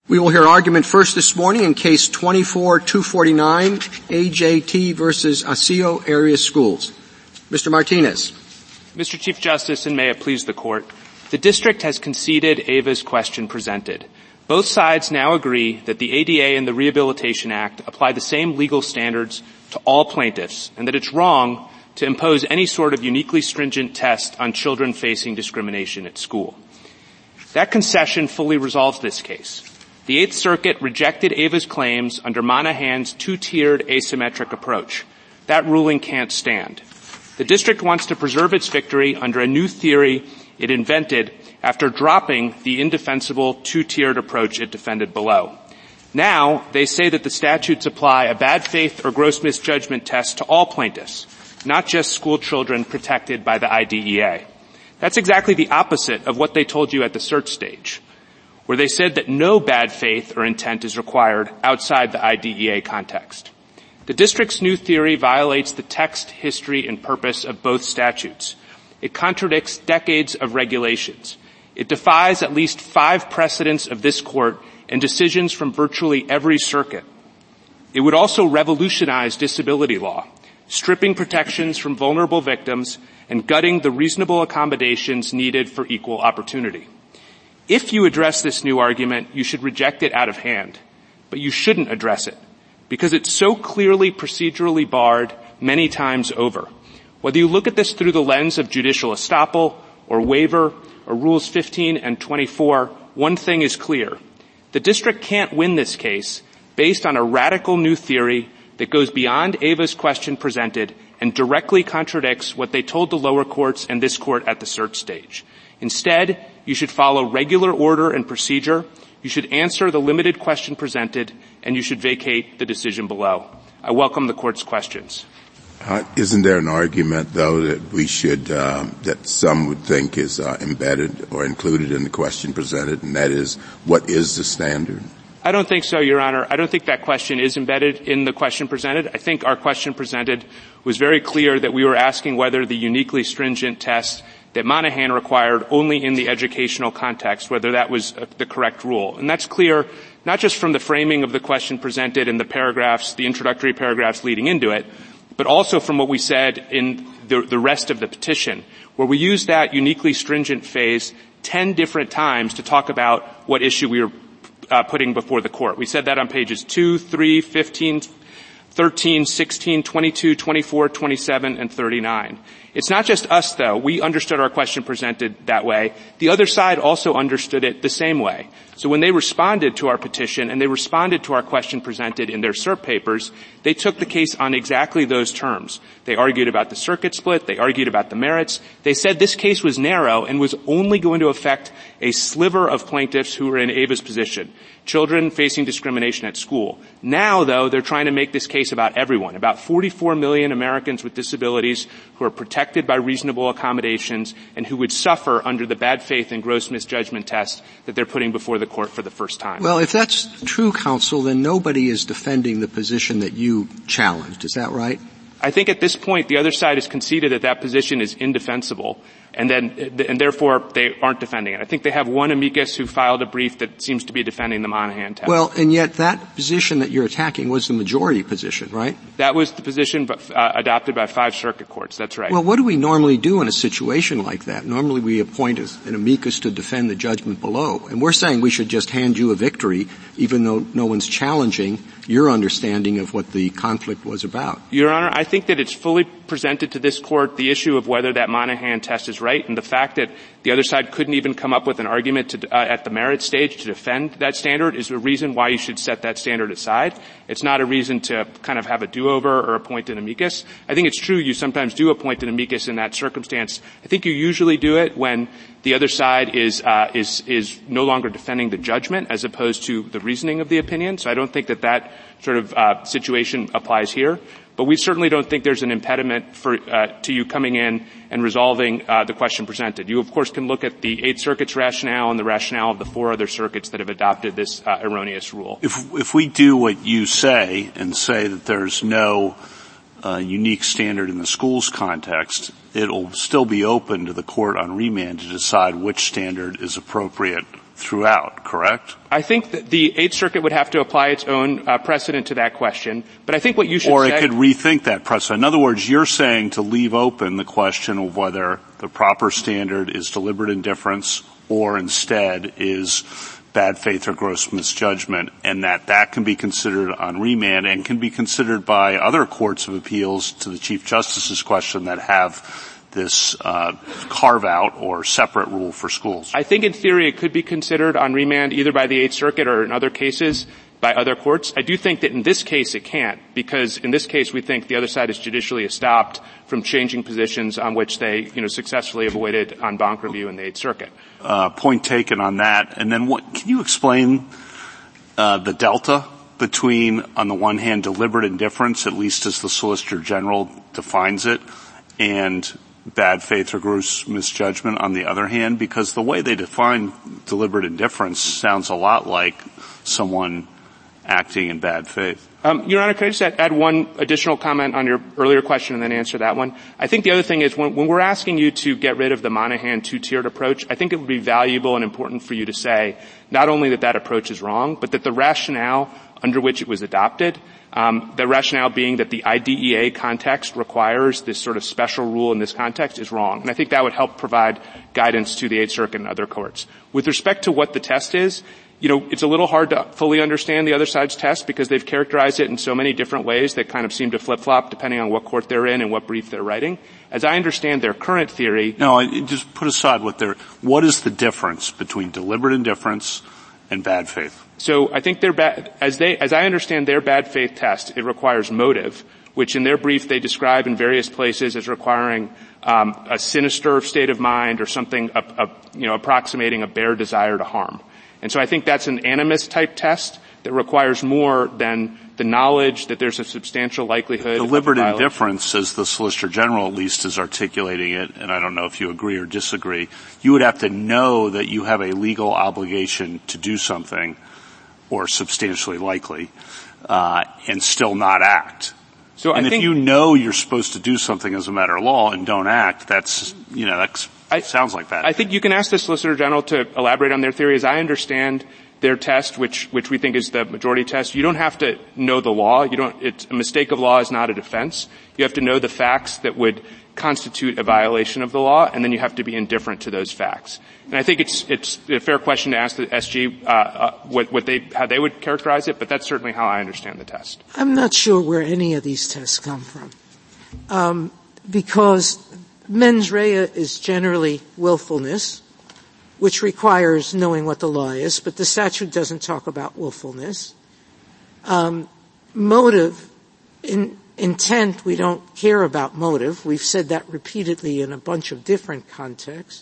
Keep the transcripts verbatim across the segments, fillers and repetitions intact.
We will hear argument first this morning in Case twenty-four two forty-nine, A J T versus Osseo Area Schools. Mister Martinez. Mister Chief Justice, and may it please the Court, the District has conceded Ava's question presented. Both sides now agree that the A D A and the Rehabilitation Act apply the same legal standards to all plaintiffs, and that it's wrong to impose any sort of uniquely stringent test on children facing discrimination at school. That concession fully resolves this case. The Eighth Circuit rejected Ava's claims under Monahan's two-tiered asymmetric approach. That ruling can't stand. The district wants to preserve its victory under a new theory it invented after dropping the indefensible two-tiered approach it defended below. Now, they say that the statutes apply a bad faith or gross misjudgment test to all plaintiffs, not just school children protected by the I D E A. That's exactly the opposite of what they told you at the cert stage, where they said that no bad faith or intent is required outside the I D E A context. The district's new theory violates the text, history, and purpose of both statutes. It contradicts decades of regulations. It defies at least five precedents of this court and decisions from virtually every circuit. It would also revolutionize disability law, stripping protections from vulnerable victims and gutting the reasonable accommodations needed for equal opportunity. If you address this new argument, you should reject it out of hand. But you shouldn't address it, because it's so clearly procedurally barred many times over. Whether you look at this through the lens of judicial estoppel or waiver or Rules fifteen and twenty-four, one thing is clear. The district can't win this case based on a radical new theory that goes beyond Ava's question presented and directly contradicts what they told the lower courts and this court at the cert stage. Instead, you should follow regular order and procedure, you should answer the limited question presented, and you should vacate the decision below. I welcome the Court's questions. Uh, isn't there an argument, though, that we should, uh, that some would think is uh, embedded or included in the question presented, and that is, what is the standard? I don't think so, Your Honor. I don't think that question is embedded in the question presented. I think our question presented was very clear that we were asking whether the uniquely stringent test that Monahan required only in the educational context, whether that was uh, the correct rule. And that's clear not just from the framing of the question presented in the paragraphs, the introductory paragraphs leading into it, but also from what we said in the, the rest of the petition, where we used that uniquely stringent phase ten different times to talk about what issue we were uh, putting before the court. We said that on pages two, three, fifteen, thirteen, sixteen, twenty-two, twenty-four, twenty-seven, and thirty-nine. It's not just us, though. We understood our question presented that way. The other side also understood it the same way. So when they responded to our petition and they responded to our question presented in their cert papers, they took the case on exactly those terms. They argued about the circuit split. They argued about the merits. They said this case was narrow and was only going to affect a sliver of plaintiffs who were in Ava's position, children facing discrimination at school. Now, though, they're trying to make this case about everyone, about forty-four million Americans with disabilities who are protected by reasonable accommodations and who would suffer under the bad faith and gross misjudgment test that they're putting before the court for the first time. Well, if that's true, counsel, then nobody is defending the position that you challenged. Is that right? I think at this point the other side has conceded that that position is indefensible, and then, and therefore they aren't defending it. I think they have one amicus who filed a brief that seems to be defending the Monahan test. Well, and yet that position that you're attacking was the majority position, right? That was the position uh, adopted by five circuit courts. That's right. Well, what do we normally do in a situation like that? Normally we appoint an amicus to defend the judgment below, and we're saying we should just hand you a victory even though no one's challenging your understanding of what the conflict was about. Your Honor, I think that it's fully presented to this court the issue of whether that Monahan test is right, and the fact that the other side couldn't even come up with an argument to, uh, at the merit stage to defend that standard is a reason why you should set that standard aside. It's not a reason to kind of have a do-over or appoint an amicus. I think it's true you sometimes do appoint an amicus in that circumstance. I think you usually do it when the other side is uh is is no longer defending the judgment as opposed to the reasoning of the opinion. So I don't think that that sort of uh situation applies here. But we certainly don't think there's an impediment for uh to you coming in and resolving uh the question presented. You, of course, can look at the Eighth Circuit's rationale and the rationale of the four other circuits that have adopted this uh, erroneous rule. If if we do what you say and say that there's no uh unique standard in the school's context, it'll still be open to the court on remand to decide which standard is appropriate throughout, correct? I think that the Eighth Circuit would have to apply its own uh, precedent to that question. But I think what you should or say— Or it could rethink that precedent. In other words, you're saying to leave open the question of whether the proper standard is deliberate indifference or instead is bad faith or gross misjudgment, and that that can be considered on remand and can be considered by other courts of appeals to the Chief Justice's question that have this uh carve-out or separate rule for schools. I think in theory it could be considered on remand either by the Eighth Circuit or in other cases by other courts. I do think that in this case it can't, because in this case we think the other side is judicially estopped from changing positions on which they, you know, successfully avoided en banc review in the Eighth Circuit. Uh point taken on that. And then what, can you explain uh the delta between, on the one hand, deliberate indifference, at least as the Solicitor General defines it, and bad faith or gross misjudgment on the other hand? Because the way they define deliberate indifference sounds a lot like someone acting in bad faith. Um, Your Honor, could I just add, add one additional comment on your earlier question and then answer that one? I think the other thing is when, when we're asking you to get rid of the Monahan two-tiered approach, I think it would be valuable and important for you to say not only that that approach is wrong, but that the rationale under which it was adopted, Um, the rationale being that the I D E A context requires this sort of special rule in this context is wrong. And I think that would help provide guidance to the Eighth Circuit and other courts. With respect to what the test is, you know, it's a little hard to fully understand the other side's test because they've characterized it in so many different ways that kind of seem to flip-flop depending on what court they're in and what brief they're writing. As I understand their current theory— No, just put aside what they're— what is the difference between deliberate indifference and bad faith? So I think their bad, as they, as I understand their bad faith test, it requires motive, which in their brief they describe in various places as requiring um, a sinister state of mind or something, a, a, you know, approximating a bare desire to harm. And so I think that's an animus type test that requires more than the knowledge that there's a substantial likelihood. Deliberate of indifference, as the Solicitor General at least is articulating it, and I don't know if you agree or disagree, you would have to know that you have a legal obligation to do something, or substantially likely, uh, and still not act. So and I if think you know you're supposed to do something as a matter of law and don't act, that's, you know, that sounds like that. I think you can ask the Solicitor General to elaborate on their theory. As I understand their test, which, which we think is the majority test, you don't have to know the law. You don't, it's, a mistake of law is not a defense. You have to know the facts that would constitute a violation of the law, and then you have to be indifferent to those facts. And I think it's, it's a fair question to ask the S G, uh, uh, what, what they, how they would characterize it, but that's certainly how I understand the test. I'm not sure where any of these tests come from. Um, because mens rea is generally willfulness, which requires knowing what the law is, but the statute doesn't talk about willfulness. Um, motive, in, intent, we don't care about motive. We've said that repeatedly in a bunch of different contexts.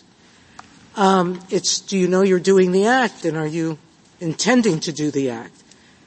Um, it's, do you know you're doing the act, and are you intending to do the act?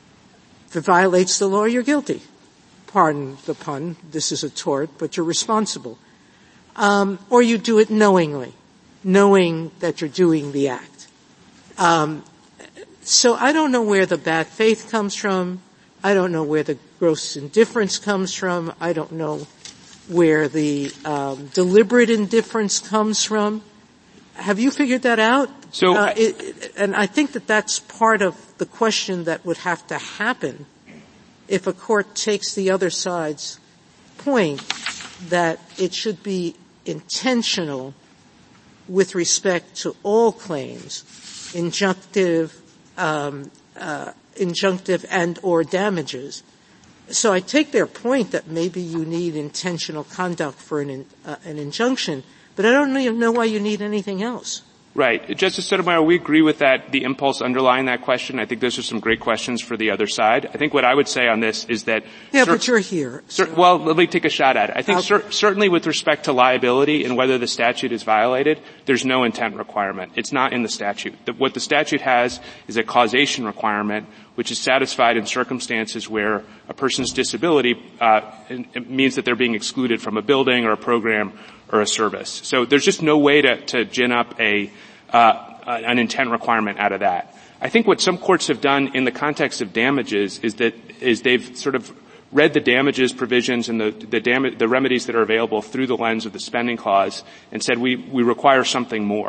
If it violates the law, you're guilty. Pardon the pun. This is a tort, but you're responsible. Um, or you do it knowingly, knowing that you're doing the act. Um, so I don't know where the bad faith comes from. I don't know where the gross indifference comes from. I don't know where the um, deliberate indifference comes from. Have you figured that out? So, uh, it, it, and I think that that's part of the question that would have to happen if a court takes the other side's point that it should be intentional with respect to all claims, injunctive, um, uh, injunctive and or damages. So I take their point that maybe you need intentional conduct for an, uh, an injunction, but I don't even know why you need anything else. Right. Justice Sotomayor, we agree with that, the impulse underlying that question. I think those are some great questions for the other side. I think what I would say on this is that— Yeah, cer- but you're here. Cer- So. Well, let me take a shot at it. I think cer- certainly with respect to liability and whether the statute is violated, there's no intent requirement. It's not in the statute. The, what the statute has is a causation requirement, which is satisfied in circumstances where a person's disability uh, it means that they're being excluded from a building or a program or a service. So there's just no way to, to gin up a uh, an intent requirement out of that. I think what some courts have done in the context of damages is that is they've sort of read the damages provisions and the the, dam- the remedies that are available through the lens of the spending clause and said we we require something more.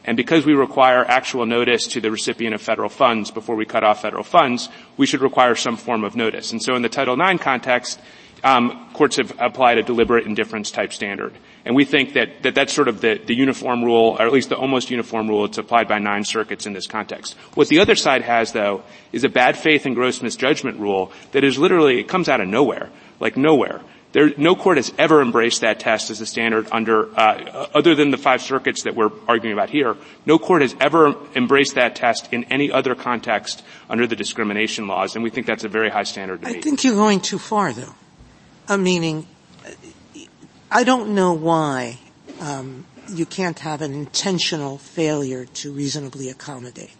And because we require actual notice to the recipient of federal funds before we cut off federal funds, we should require some form of notice. And so in the Title nine context, um, courts have applied a deliberate indifference type standard. And we think that, that that's sort of the, the uniform rule, or at least the almost uniform rule. It's applied by nine circuits in this context. What the other side has, though, is a bad faith and gross misjudgment rule that is literally, it comes out of nowhere, like nowhere. There, no court has ever embraced that test as a standard under, uh, other than the five circuits that we're arguing about here. No court has ever embraced that test in any other context under the discrimination laws, and we think that's a very high standard to meet. I think you're going too far, though. Uh, meaning, I don't know why um, you can't have an intentional failure to reasonably accommodate,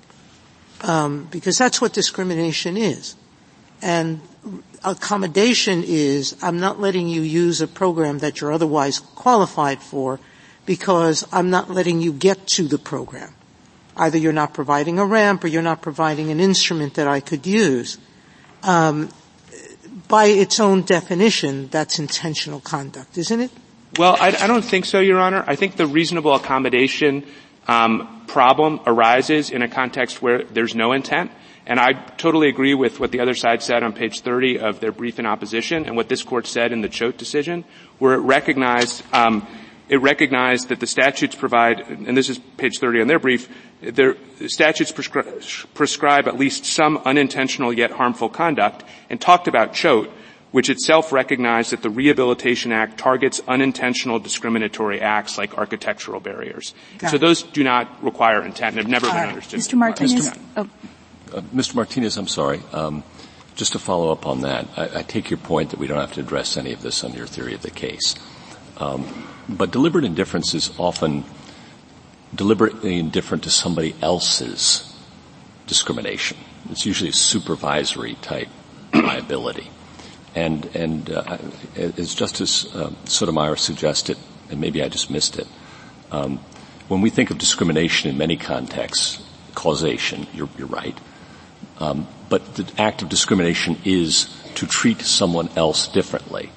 um, because that's what discrimination is. And accommodation is, I'm not letting you use a program that you're otherwise qualified for because I'm not letting you get to the program. Either you're not providing a ramp or you're not providing an instrument that I could use. Um, by its own definition, that's intentional conduct, isn't it? Well, I, I don't think so, Your Honor. I think the reasonable accommodation um, problem arises in a context where there's no intent. And I totally agree with what the other side said on page thirty of their brief in opposition and what this court said in the Choate decision, where it recognized um, it recognized that the statutes provide, and this is page thirty on their brief, their statutes prescri- prescribe at least some unintentional yet harmful conduct, and talked about Choate, which itself recognized that the Rehabilitation Act targets unintentional discriminatory acts like architectural barriers. So it. those do not require intent and have never All been right. understood. Mister Martinez. Uh, Mister Martinez, I'm sorry. Um, just to follow up on that, I, I take your point that we don't have to address any of this under your theory of the case. Um, but deliberate indifference is often deliberately indifferent to somebody else's discrimination. It's usually a supervisory type liability. And, and uh, as Justice uh, Sotomayor suggested, and maybe I just missed it, um, when we think of discrimination in many contexts, causation, you're, you're right. Um, but the act of discrimination is to treat someone else differently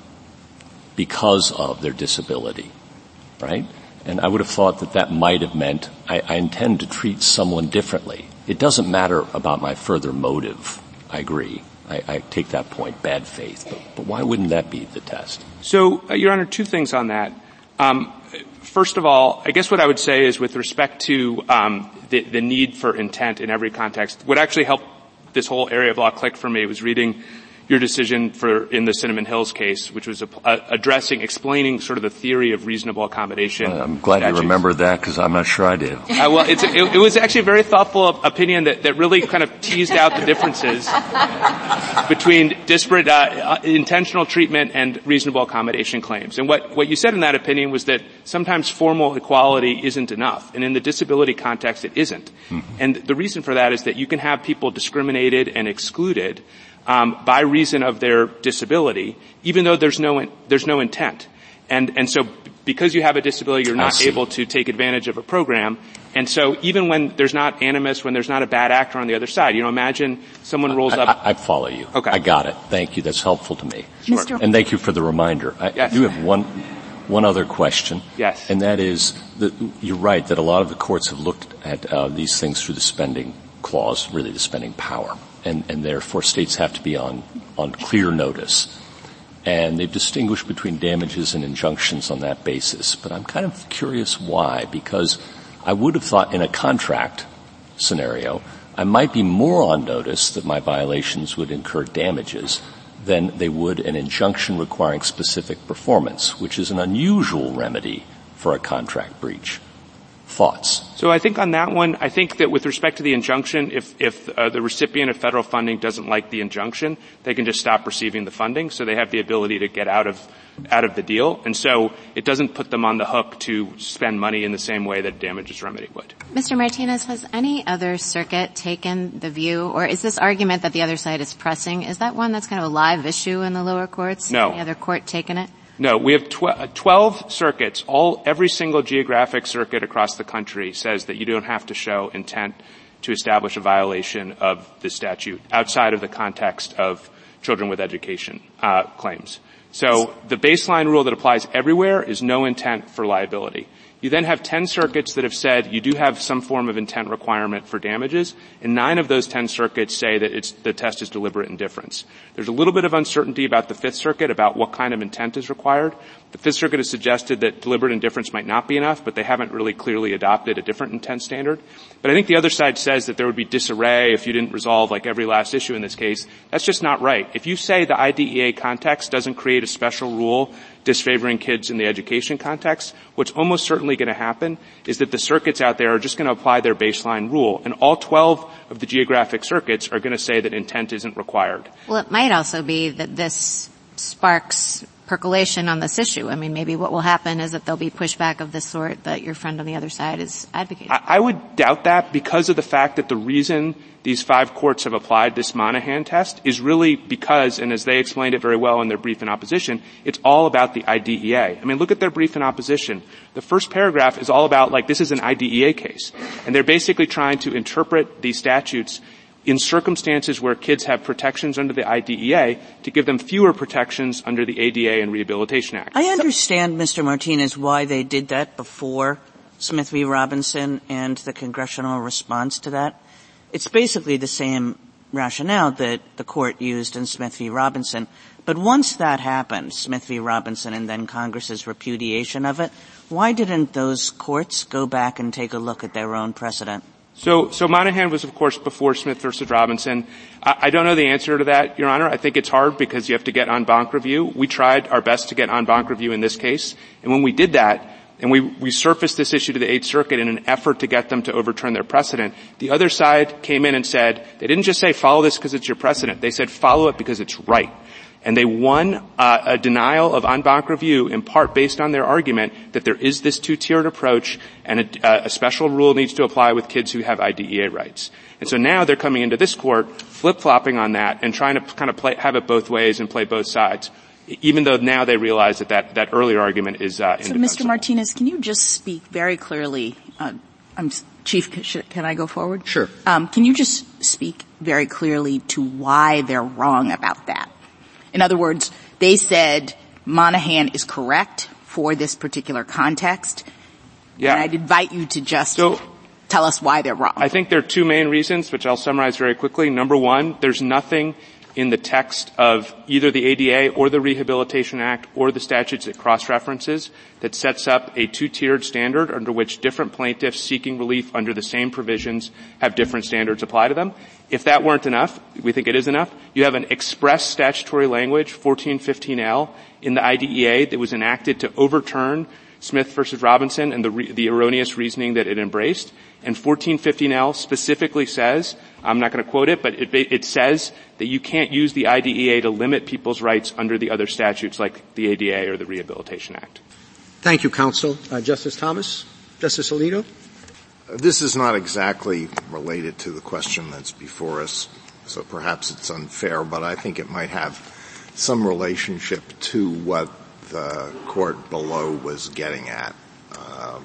because of their disability, right? And I would have thought that that might have meant I, I intend to treat someone differently. It doesn't matter about my further motive. I agree. I, I take that point, bad faith. But, but why wouldn't that be the test? So, uh, Your Honor, two things on that. Um, first of all, I guess what I would say is with respect to um, the, the need for intent in every context, what actually helped this whole area of law click for me was reading your decision for in the Cinnamon Hills case, which was a, uh, addressing, explaining sort of the theory of reasonable accommodation. Uh, I'm glad statutes. you remembered that because I'm not sure I did. Uh, well, it's, it, it was actually a very thoughtful opinion that, that really kind of teased out the differences between disparate uh, intentional treatment and reasonable accommodation claims. And what, what you said in that opinion was that sometimes formal equality isn't enough, and in the disability context it isn't. Mm-hmm. And the reason for that is that you can have people discriminated and excluded Um, by reason of their disability, even though there's no in, there's no intent, and and so because you have a disability, you're not able to take advantage of a program, and so even when there's not animus, when there's not a bad actor on the other side, you know, imagine someone rolls I, up. I, I follow you. Okay, I got it. Thank you. That's helpful to me. Sure. And thank you for the reminder. I, yes. I do have one one other question. Yes, and that is that you're right that a lot of the courts have looked at uh, these things through the spending clause, really the spending power. And, and therefore states have to be on, on clear notice. And they've distinguished between damages and injunctions on that basis. But I'm kind of curious why, because I would have thought in a contract scenario, I might be more on notice that my violations would incur damages than they would an injunction requiring specific performance, which is an unusual remedy for a contract breach. Thoughts? So I think on that one, I think that with respect to the injunction, if, if uh, the recipient of federal funding doesn't like the injunction, they can just stop receiving the funding, so they have the ability to get out of out of the deal. And so it doesn't put them on the hook to spend money in the same way that damages remedy would. Mister Martinez, has any other circuit taken the view, or is this argument that the other side is pressing, is that one that's kind of a live issue in the lower courts? No. Any other court taken it? No, we have tw- twelve circuits. All, every single geographic circuit across the country says that you don't have to show intent to establish a violation of the statute outside of the context of children with education uh, claims. So the baseline rule that applies everywhere is no intent for liability. You then have ten circuits that have said you do have some form of intent requirement for damages, and nine of those ten circuits say that it's, the test is deliberate indifference. There's a little bit of uncertainty about the Fifth Circuit about what kind of intent is required. The Fifth Circuit has suggested that deliberate indifference might not be enough, but they haven't really clearly adopted a different intent standard. But I think the other side says that there would be disarray if you didn't resolve like every last issue in this case. That's just not right. If you say the I D E A context doesn't create a special rule disfavoring kids in the education context, what's almost certainly going to happen is that the circuits out there are just going to apply their baseline rule, and all twelve of the geographic circuits are going to say that intent isn't required. Well, it might also be that this sparks percolation on this issue. I mean, maybe what will happen is that there'll be pushback of the sort that your friend on the other side is advocating. I, I would doubt that because of the fact that the reason these five courts have applied this Monahan test is really because, and as they explained it very well in their brief in opposition, it's all about the I D E A. I mean, look at their brief in opposition. The first paragraph is all about, like, this is an I D E A case. And they're basically trying to interpret these statutes in circumstances where kids have protections under the I D E A to give them fewer protections under the A D A and Rehabilitation Act. I understand, Mister Martinez, why they did that before Smith v. Robinson and the congressional response to that. It's basically the same rationale that the court used in Smith v. Robinson. But once that happened, Smith v. Robinson and then Congress's repudiation of it, why didn't those courts go back and take a look at their own precedent? So, so Monahan was, of course, before Smith versus Robinson. I, I don't know the answer to that, Your Honor. I think it's hard because you have to get en banc review. We tried our best to get en banc review in this case. And when we did that, and we, we surfaced this issue to the Eighth Circuit in an effort to get them to overturn their precedent, the other side came in and said, they didn't just say follow this because it's your precedent. They said follow it because it's right. And they won uh, a denial of en banc review in part based on their argument that there is this two-tiered approach and a, uh, a special rule needs to apply with kids who have I D E A rights. And so now they're coming into this court flip-flopping on that and trying to kind of play, have it both ways and play both sides, even though now they realize that that, that earlier argument is uh, indefensible. So, Mister Martinez, can you just speak very clearly? Uh, I'm Chief, can I go forward? Sure. Um, can you just speak very clearly to why they're wrong about that? In other words, they said Monahan is correct for this particular context. Yeah. And I'd invite you to just so, tell us why they're wrong. I think there are two main reasons, which I'll summarize very quickly. Number one, there's nothing in the text of either the A D A or the Rehabilitation Act or the statutes it cross-references that sets up a two-tiered standard under which different plaintiffs seeking relief under the same provisions have different standards apply to them. If that weren't enough, we think it is enough, you have an express statutory language, fourteen fifteen L, in the I D E A that was enacted to overturn Smith versus Robinson and the, re- the erroneous reasoning that it embraced. And fourteen fifteen L specifically says, I'm not going to quote it, but it, it says that you can't use the I D E A to limit people's rights under the other statutes like the A D A or the Rehabilitation Act. Thank you, counsel. Uh, Justice Thomas? Justice Alito? Uh, this is not exactly related to the question that's before us, so perhaps it's unfair, but I think it might have some relationship to what the court below was getting at. Um,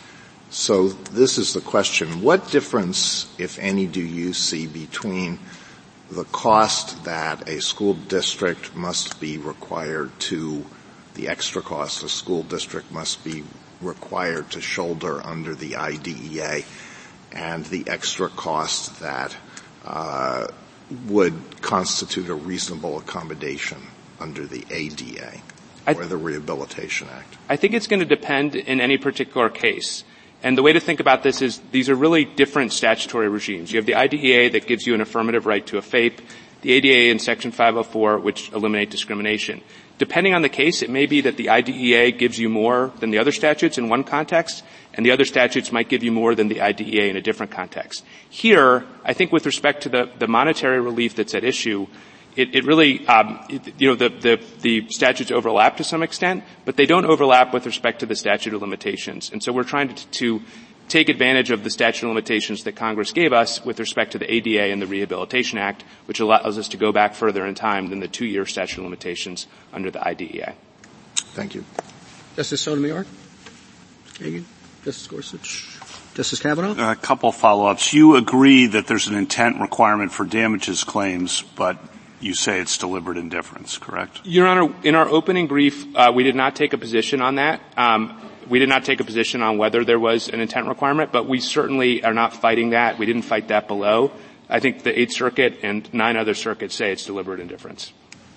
so this is the question. What difference, if any, do you see between the cost that a school district must be required to, the extra cost a school district must be required to shoulder under the I D E A, and the extra cost that uh, would constitute a reasonable accommodation under the A D A? Or the Rehabilitation Act? I think it's going to depend in any particular case. And the way to think about this is these are really different statutory regimes. You have the I D E A that gives you an affirmative right to a FAPE, the A D A in Section five oh four, which eliminate discrimination. Depending on the case, it may be that the I D E A gives you more than the other statutes in one context, and the other statutes might give you more than the I D E A in a different context. Here, I think with respect to the, the monetary relief that's at issue, It, it really, um, it, you know, the, the, the statutes overlap to some extent, but they don't overlap with respect to the statute of limitations. And so we're trying to, to take advantage of the statute of limitations that Congress gave us with respect to the A D A and the Rehabilitation Act, which allows us to go back further in time than the two-year statute of limitations under the I D E A. Thank you. Justice Sotomayor? Kagan? Justice Gorsuch? Justice Kavanaugh? A couple follow-ups. You agree that there's an intent requirement for damages claims, but you say it's deliberate indifference, correct? Your Honor, in our opening brief, uh, we did not take a position on that. Um, We did not take a position on whether there was an intent requirement, but we certainly are not fighting that. We didn't fight that below. I think the Eighth Circuit and nine other circuits say it's deliberate indifference.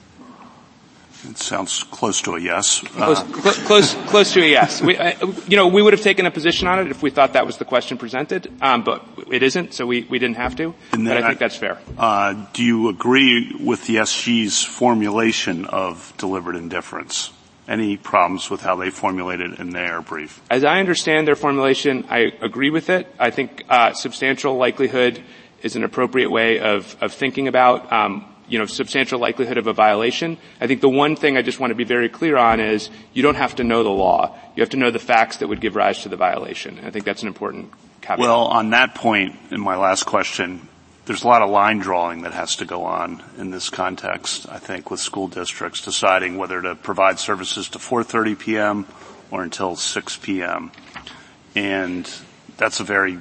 It sounds close to a yes. Uh, close, close, close to a yes. We, uh, you know, we would have taken a position on it if we thought that was the question presented, um, but it isn't, so we, we didn't have to. And but I think I, that's fair. Uh, do you agree with the S G's formulation of deliberate indifference? Any problems with how they formulated in their brief? As I understand their formulation, I agree with it. I think uh, substantial likelihood is an appropriate way of, of thinking about um, you know, substantial likelihood of a violation. I think the one thing I just want to be very clear on is you don't have to know the law. You have to know the facts that would give rise to the violation. I think that's an important caveat. Well, on that point, in my last question, there's a lot of line drawing that has to go on in this context, I think, with school districts deciding whether to provide services to four thirty p.m. or until six p.m. And that's a very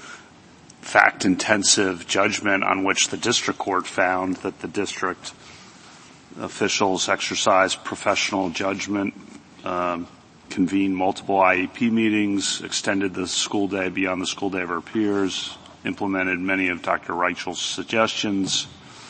fact-intensive judgment on which the district court found that the district officials exercised professional judgment, um, convened multiple I E P meetings, extended the school day beyond the school day of her peers, implemented many of Doctor Reichel's suggestions,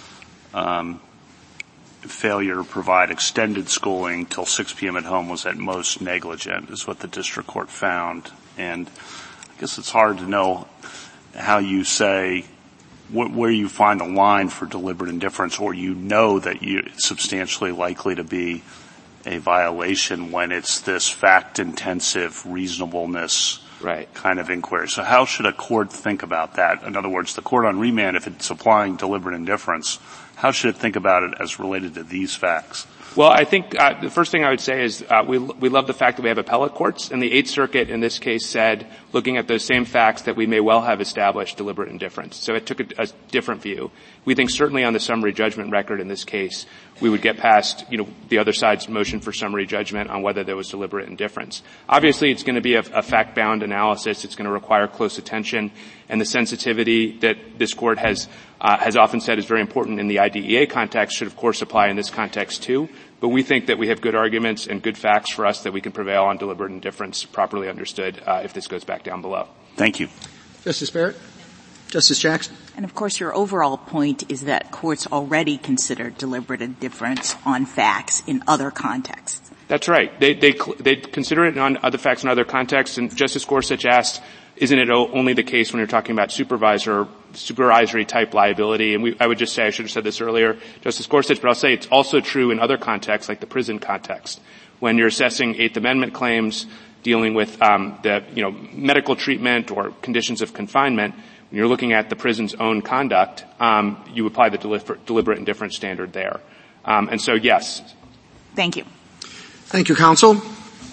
um, failure to provide extended schooling till six p.m. at home was at most negligent, is what the district court found. And I guess it's hard to know how you say wh- where you find a line for deliberate indifference, or you know that you, it's substantially likely to be a violation when it's this fact-intensive reasonableness right. kind of inquiry. So how should a court think about that? In other words, the court on remand, if it's applying deliberate indifference, how should it think about it as related to these facts? Well, I think uh, the first thing I would say is uh, we we love the fact that we have appellate courts, and the Eighth Circuit in this case said, looking at those same facts, that we may well have established deliberate indifference. So it took a, a different view. We think certainly on the summary judgment record in this case, we would get past, you know, the other side's motion for summary judgment on whether there was deliberate indifference. Obviously, it's going to be a, a fact-bound analysis. It's going to require close attention, and the sensitivity that this court has uh, has often said is very important in the I D E A context should, of course, apply in this context too. But we think that we have good arguments and good facts for us that we can prevail on deliberate indifference properly understood uh, if this goes back down below. Thank you. Justice Barrett? Justice Jackson? And of course your overall point is that courts already consider deliberate indifference on facts in other contexts. That's right. They, they, they consider it on other facts in other contexts, and Justice Gorsuch asked, isn't it only the case when you're talking about supervisor, supervisory type liability? And we, I would just say, I should have said this earlier, Justice Gorsuch, but I'll say it's also true in other contexts, like the prison context. When you're assessing Eighth Amendment claims, dealing with, um, the, you know, medical treatment or conditions of confinement, when you're looking at the prison's own conduct, um, you apply the deliver, deliberate indifference standard there. Um, and so, yes. Thank you. Thank you, counsel.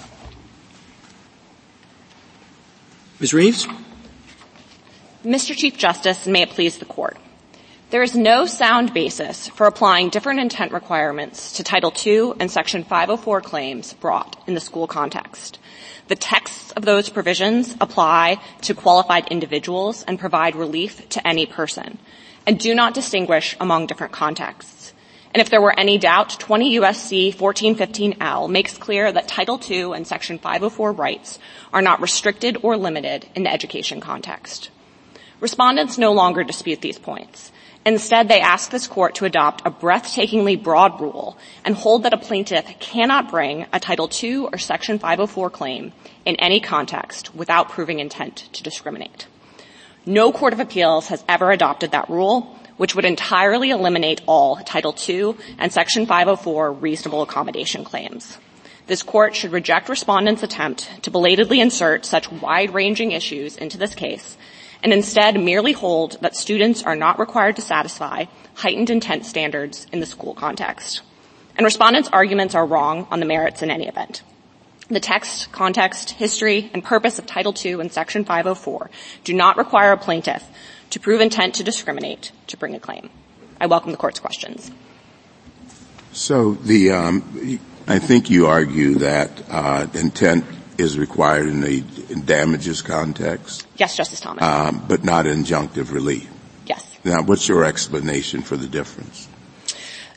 Miz Reeves? Mister Chief Justice, and may it please the Court. There is no sound basis for applying different intent requirements to Title two and Section five oh four claims brought in the school context. The texts of those provisions apply to qualified individuals and provide relief to any person, and do not distinguish among different contexts. And if there were any doubt, twenty U S C fourteen fifteen L makes clear that Title two and Section five oh four rights are not restricted or limited in the education context. Respondents no longer dispute these points. Instead, they ask this Court to adopt a breathtakingly broad rule and hold that a plaintiff cannot bring a Title two or Section five oh four claim in any context without proving intent to discriminate. No court of appeals has ever adopted that rule, which would entirely eliminate all Title two and Section five oh four reasonable accommodation claims. This Court should reject respondents' attempt to belatedly insert such wide-ranging issues into this case and instead merely hold that students are not required to satisfy heightened intent standards in the school context. And respondents' arguments are wrong on the merits in any event. The text, context, history, and purpose of Title two and Section five oh four do not require a plaintiff to prove intent to discriminate to bring a claim. I welcome the Court's questions. So the, um, I think you argue that uh, intent is required in the in damages context. Yes, Justice Thomas. Um, but not injunctive relief. Yes. Now, what's your explanation for the difference?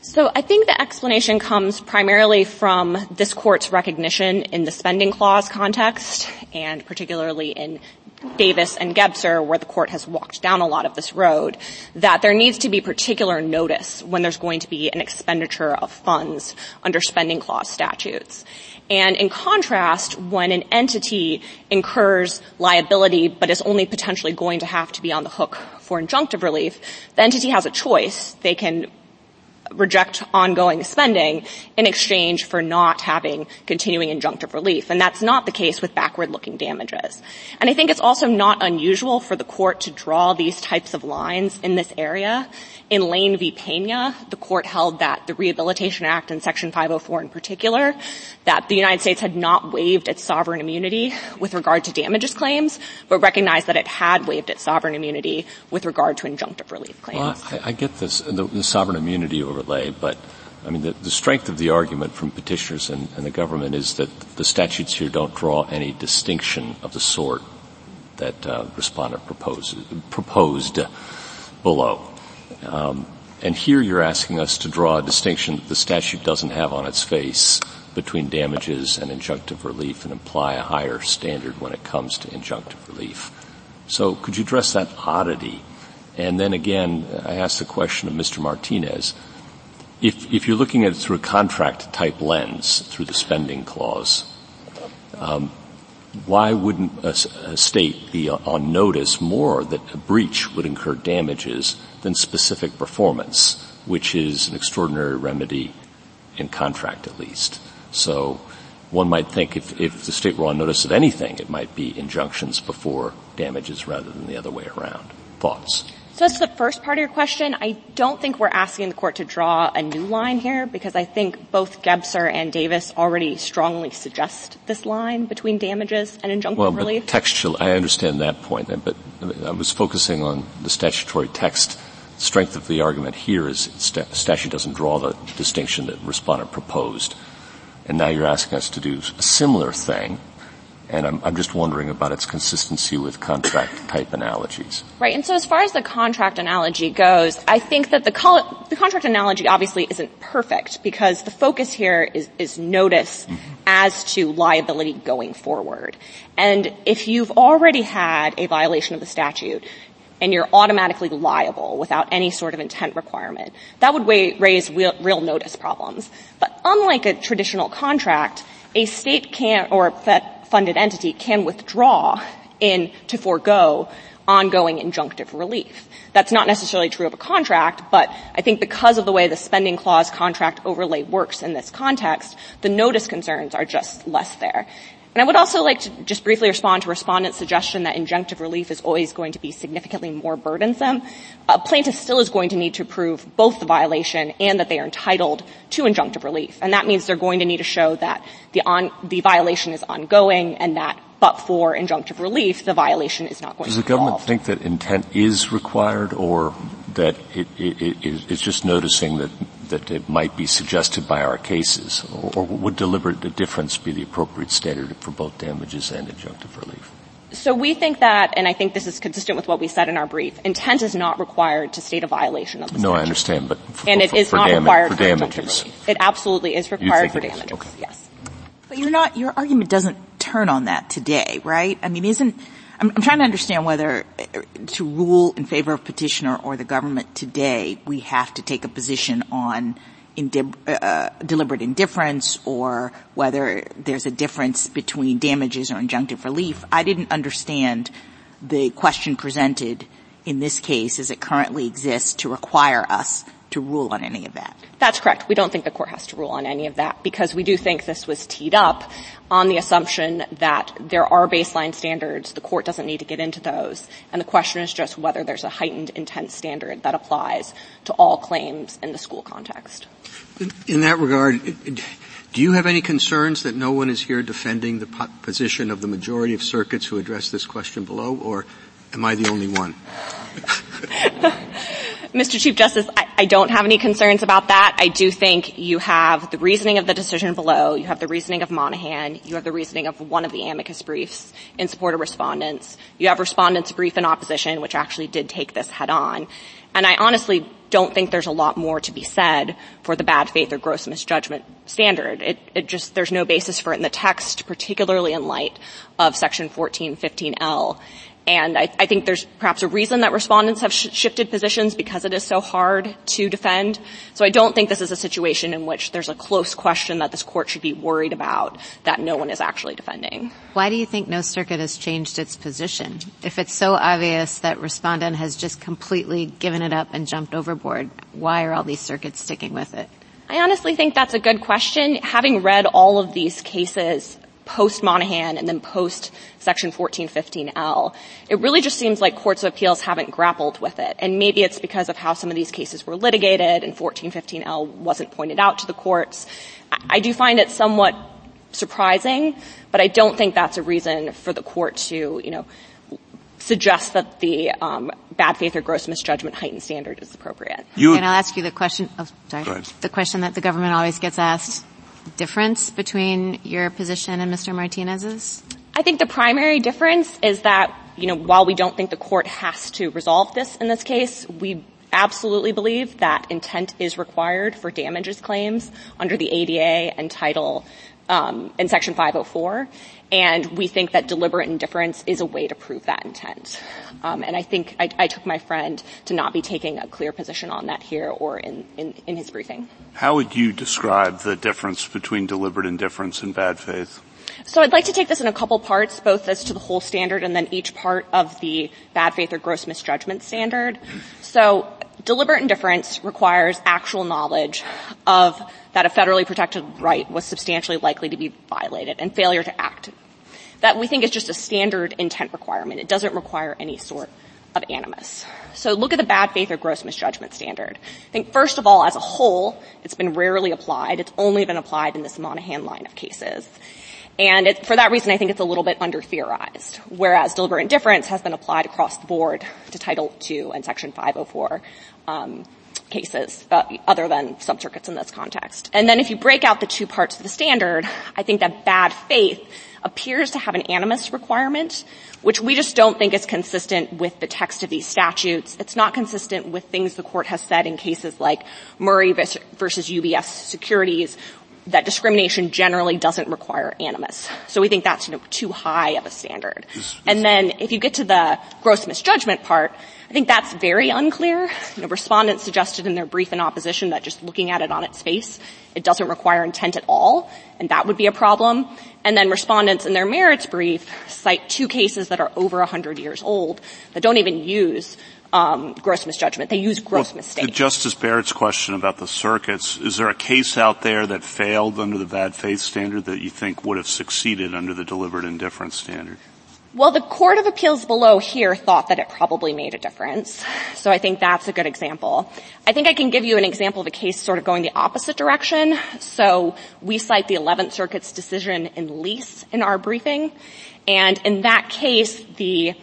So I think the explanation comes primarily from this court's recognition in the spending clause context, and particularly in Davis and Gebser, where the court has walked down a lot of this road, that there needs to be particular notice when there's going to be an expenditure of funds under spending clause statutes. And in contrast, when an entity incurs liability but is only potentially going to have to be on the hook for injunctive relief, the entity has a choice. They can reject ongoing spending in exchange for not having continuing injunctive relief. And that's not the case with backward-looking damages. And I think it's also not unusual for the court to draw these types of lines in this area. In Lane v. Pena, the court held that the Rehabilitation Act and Section five oh four in particular, that the United States had not waived its sovereign immunity with regard to damages claims, but recognized that it had waived its sovereign immunity with regard to injunctive relief claims. Well, I, I get this, the, the sovereign immunity overlay, but I mean, the, the strength of the argument from petitioners and, and the government is that the statutes here don't draw any distinction of the sort that uh, respondent proposed, proposed below. Um, and here you're asking us to draw a distinction that the statute doesn't have on its face between damages and injunctive relief and imply a higher standard when it comes to injunctive relief. So could you address that oddity? And then again, I asked the question of Mister Martinez. If, if you're looking at it through a contract-type lens, through the spending clause, um, why wouldn't a, a state be on notice more that a breach would incur damages than specific performance, which is an extraordinary remedy in contract at least? So one might think if, if the state were on notice of anything, it might be injunctions before damages rather than the other way around. Thoughts? So that's the first part of your question. I don't think we're asking the court to draw a new line here, because I think both Gebser and Davis already strongly suggest this line between damages and injunctive well, but relief. Textual, I understand that point, but I was focusing on the statutory text. The strength of the argument here is st- statute doesn't draw the distinction that respondent proposed. And now you're asking us to do a similar thing. And I'm, I'm just wondering about its consistency with contract-type analogies. Right. And so as far as the contract analogy goes, I think that the, co- the contract analogy obviously isn't perfect, because the focus here is, is notice mm-hmm. as to liability going forward. And if you've already had a violation of the statute and you're automatically liable without any sort of intent requirement, that would wa- raise real, real notice problems. But unlike a traditional contract, a state can't, or that funded entity can withdraw in to forego ongoing injunctive relief. That's not necessarily true of a contract, but I think because of the way the spending clause contract overlay works in this context, the notice concerns are just less there. And I would also like to just briefly respond to respondent's suggestion that injunctive relief is always going to be significantly more burdensome. A plaintiff still is going to need to prove both the violation and that they are entitled to injunctive relief. And that means they're going to need to show that the on, the violation is ongoing and that but for injunctive relief, the violation is not going Does to the government resolve. think that intent is required, or that it, it, it, it's just noticing that that it might be suggested by our cases, or, or would deliberate indifference be the appropriate standard for both damages and injunctive relief? So we think that, and I think this is consistent with what we said in our brief, intent is not required to state a violation of the statute. No, I understand, but for, and it for, is for not dam- required for for damages. injunctive relief. It absolutely is required for it damages. Is? Okay. Yes. But you're not, your argument doesn't turn on that today, right? I mean, isn't, I'm, I'm trying to understand whether to rule in favor of petitioner or the government today, we have to take a position on indi- uh, deliberate indifference, or whether there's a difference between damages or injunctive relief. I didn't understand the question presented in this case as it currently exists to require us to rule on any of that. That's correct. We don't think the court has to rule on any of that, because we do think this was teed up on the assumption that there are baseline standards. The court doesn't need to get into those. And the question is just whether there's a heightened intent standard that applies to all claims in the school context. In that regard, do you have any concerns that no one is here defending the position of the majority of circuits who address this question below, or am I the only one? Mister Chief Justice, I, I don't have any concerns about that. I do think you have the reasoning of the decision below, you have the reasoning of Monahan, you have the reasoning of one of the amicus briefs in support of respondents, you have respondents' brief in opposition, which actually did take this head on. And I honestly don't think there's a lot more to be said for the bad faith or gross misjudgment standard. It, it just, there's no basis for it in the text, particularly in light of Section fourteen fifteen L. And I, I think there's perhaps a reason that respondents have sh- shifted positions because it is so hard to defend. So I don't think this is a situation in which there's a close question that this court should be worried about that no one is actually defending. Why do you think no circuit has changed its position? If it's so obvious that respondent has just completely given it up and jumped overboard, why are all these circuits sticking with it? I honestly think that's a good question. Having read all of these cases post-Monahan and then post-Section fourteen fifteen L, it really just seems like courts of appeals haven't grappled with it. And maybe it's because of how some of these cases were litigated and fourteen fifteen L wasn't pointed out to the courts. I do find it somewhat surprising, but I don't think that's a reason for the court to, you know, suggest that the um, bad faith or gross misjudgment heightened standard is appropriate. You, and I'll ask you the question, oh, sorry, the question that the government always gets asked. Difference between your position and Mister Martinez's? I think the primary difference is that, you know, while we don't think the court has to resolve this in this case, we absolutely believe that intent is required for damages claims under the A D A and Title um, in Section five oh four. And we think that deliberate indifference is a way to prove that intent. Um, and I think I, I took my friend to not be taking a clear position on that here or in, in, in his briefing. How would you describe the difference between deliberate indifference and bad faith? So I'd like to take this in a couple parts, both as to the whole standard and then each part of the bad faith or gross misjudgment standard. So deliberate indifference requires actual knowledge of that a federally protected right was substantially likely to be violated and failure to act. That we think is just a standard intent requirement. It doesn't require any sort of animus. So look at the bad faith or gross misjudgment standard. I think first of all, as a whole, it's been rarely applied. It's only been applied in this Monahan line of cases. And it, for that reason, I think it's a little bit under-theorized, whereas deliberate indifference has been applied across the board to Title two and Section five oh four um, cases, uh, other than subcircuits in this context. And then if you break out the two parts of the standard, I think that bad faith appears to have an animus requirement, which we just don't think is consistent with the text of these statutes. It's not consistent with things the court has said in cases like Murray versus U B S Securities, that discrimination generally doesn't require animus. So we think that's, you know, too high of a standard. And then if you get to the gross misjudgment part, I think that's very unclear. You know, respondents suggested in their brief in opposition that just looking at it on its face, it doesn't require intent at all, and that would be a problem. And then respondents in their merits brief cite two cases that are over one hundred years old that don't even use Um, gross misjudgment. They use gross well, mistake. To Justice Barrett's question about the circuits, is there a case out there that failed under the bad faith standard that you think would have succeeded under the deliberate indifference standard? Well, the Court of Appeals below here thought that it probably made a difference. So I think that's a good example. I think I can give you an example of a case sort of going the opposite direction. So we cite the eleventh Circuit's decision in Lease in our briefing. And in that case, the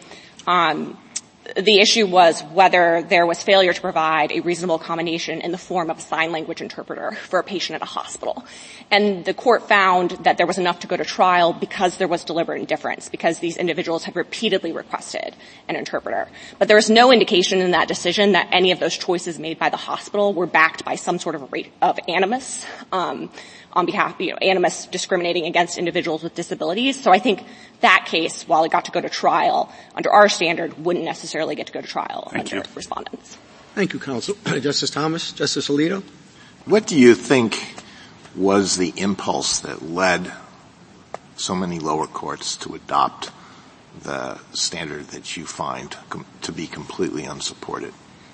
um The issue was whether there was failure to provide a reasonable accommodation in the form of a sign language interpreter for a patient at a hospital. And the court found that there was enough to go to trial because there was deliberate indifference, because these individuals had repeatedly requested an interpreter. But there was no indication in that decision that any of those choices made by the hospital were backed by some sort of rate of animus, um, on behalf, you know, animus discriminating against individuals with disabilities. So I think that case, while it got to go to trial under our standard, wouldn't necessarily get to go to trial Thank under you. respondents. Thank you, counsel. Justice Thomas, Justice Alito. What do you think was the impulse that led so many lower courts to adopt the standard that you find com- to be completely unsupported?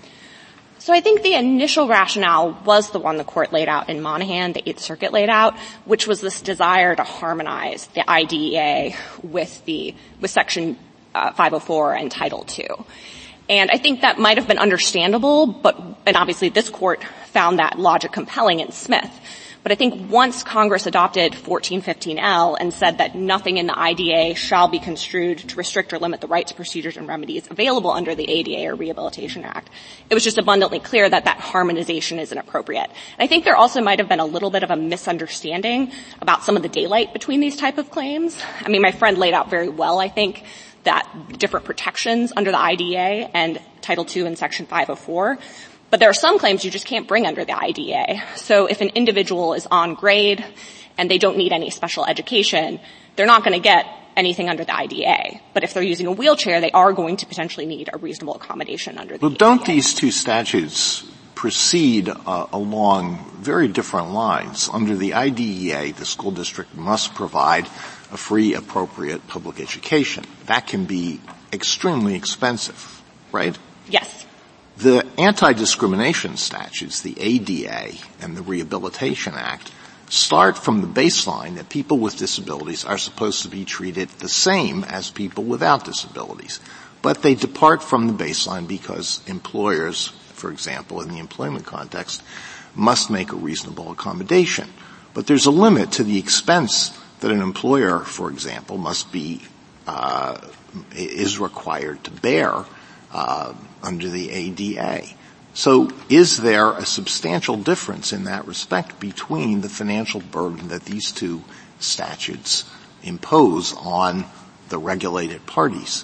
So I think the initial rationale was the one the court laid out in Monahan, the Eighth Circuit laid out, which was this desire to harmonize the I D E A with the, with Section uh, five oh four and Title two. And I think that might have been understandable, but, and obviously this court found that logic compelling in Smith. But I think once Congress adopted fourteen fifteen L and said that nothing in the I D A shall be construed to restrict or limit the rights, procedures, and remedies available under the A D A or Rehabilitation Act, it was just abundantly clear that that harmonization is inappropriate. And I think there also might have been a little bit of a misunderstanding about some of the daylight between these type of claims. I mean, my friend laid out very well, I think, that different protections under the I D A and Title two and Section five oh four. But there are some claims you just can't bring under the I D A. So if an individual is on grade and they don't need any special education, they're not going to get anything under the I D A. But if they're using a wheelchair, they are going to potentially need a reasonable accommodation under the well, A D A. Well, don't these two statutes proceed uh, along very different lines? Under the I D E A, the school district must provide a free, appropriate public education. That can be extremely expensive, right? Yes. The anti-discrimination statutes, the A D A and the Rehabilitation Act, start from the baseline that people with disabilities are supposed to be treated the same as people without disabilities. But they depart from the baseline because employers, for example, in the employment context, must make a reasonable accommodation. But there's a limit to the expense that an employer, for example, must be, uh, is required to bear Uh, under the A D A. So is there a substantial difference in that respect between the financial burden that these two statutes impose on the regulated parties?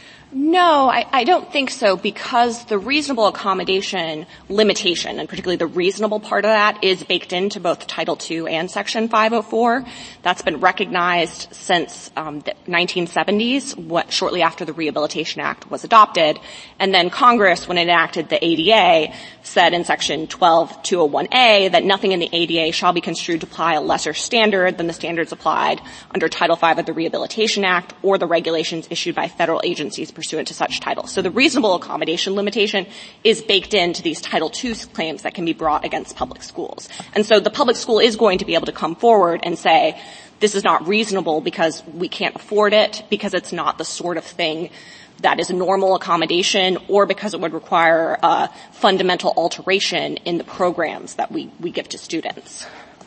No, I, I don't think so, because the reasonable accommodation limitation, and particularly the reasonable part of that, is baked into both Title two and Section five oh four. That's been recognized since um, the nineteen seventies, what, shortly after the Rehabilitation Act was adopted. And then Congress, when it enacted the A D A, said in Section twelve two oh one A that nothing in the A D A shall be construed to apply a lesser standard than the standards applied under Title five of the Rehabilitation Act or the regulations issued by federal agencies pursuant to such titles. So the reasonable accommodation limitation is baked into these Title two claims that can be brought against public schools. And so the public school is going to be able to come forward and say, this is not reasonable because we can't afford it, because it's not the sort of thing that is a normal accommodation, or because it would require a fundamental alteration in the programs that we, we give to students.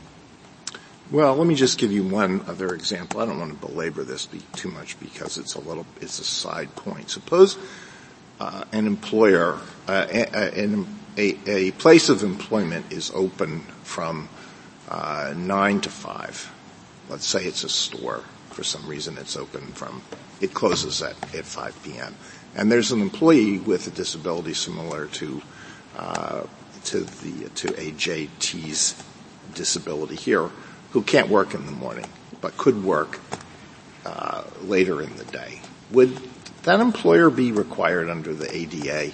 Well, let me just give you one other example. I don't want to belabor this be too much because it's a little, it's a side point. Suppose uh, an employer, uh, a, a, a place of employment is open from uh, nine to five. Let's say it's a store. For some reason, it's open from, it closes at, at five p.m. And there's an employee with a disability similar to uh, to the to A J T's disability here, who can't work in the morning, but could work uh, later in the day. Would that employer be required under the A D A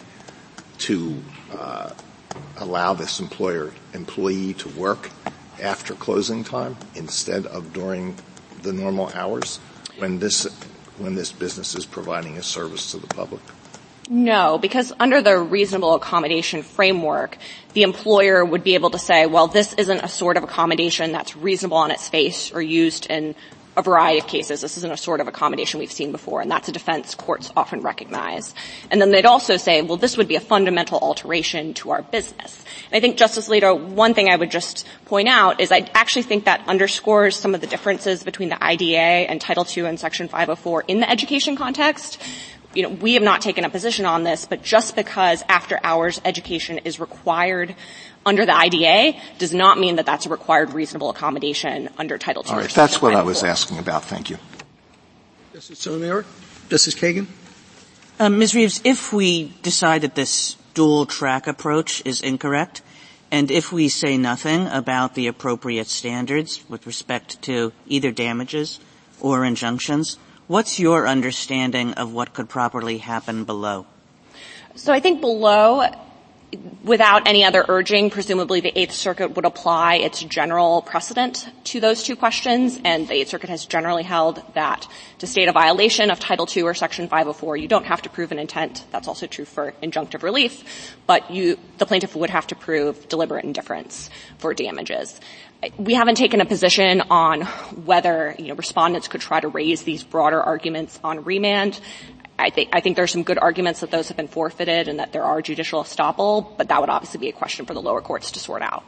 to uh, allow this employer employee to work after closing time instead of during the normal hours when this when this business is providing a service to the public? No, because under the reasonable accommodation framework, the employer would be able to say, well, this isn't a sort of accommodation that's reasonable on its face or used in a variety of cases. This isn't a sort of accommodation we've seen before, and that's a defense courts often recognize. And then they'd also say, well, this would be a fundamental alteration to our business. And I think, Justice Alito, one thing I would just point out is I actually think that underscores some of the differences between the I D A and Title two and Section five oh four in the education context. You know, we have not taken a position on this, but just because after-hours education is required under the I D A does not mean that that's a required reasonable accommodation under Title two. All right, that's what I was asking about. Thank you. Justice Sotomayor? Justice Kagan? Um, Miz Reeves, if we decide that this dual-track approach is incorrect, and if we say nothing about the appropriate standards with respect to either damages or injunctions, what's your understanding of what could properly happen below? So I think below, without any other urging, presumably the Eighth Circuit would apply its general precedent to those two questions, and the Eighth Circuit has generally held that to state a violation of Title two or Section five oh four, you don't have to prove an intent. That's also true for injunctive relief, but you, the plaintiff would have to prove deliberate indifference for damages. We haven't taken a position on whether, you know, respondents could try to raise these broader arguments on remand. I think, I think there are some good arguments that those have been forfeited and that there are judicial estoppel, but that would obviously be a question for the lower courts to sort out.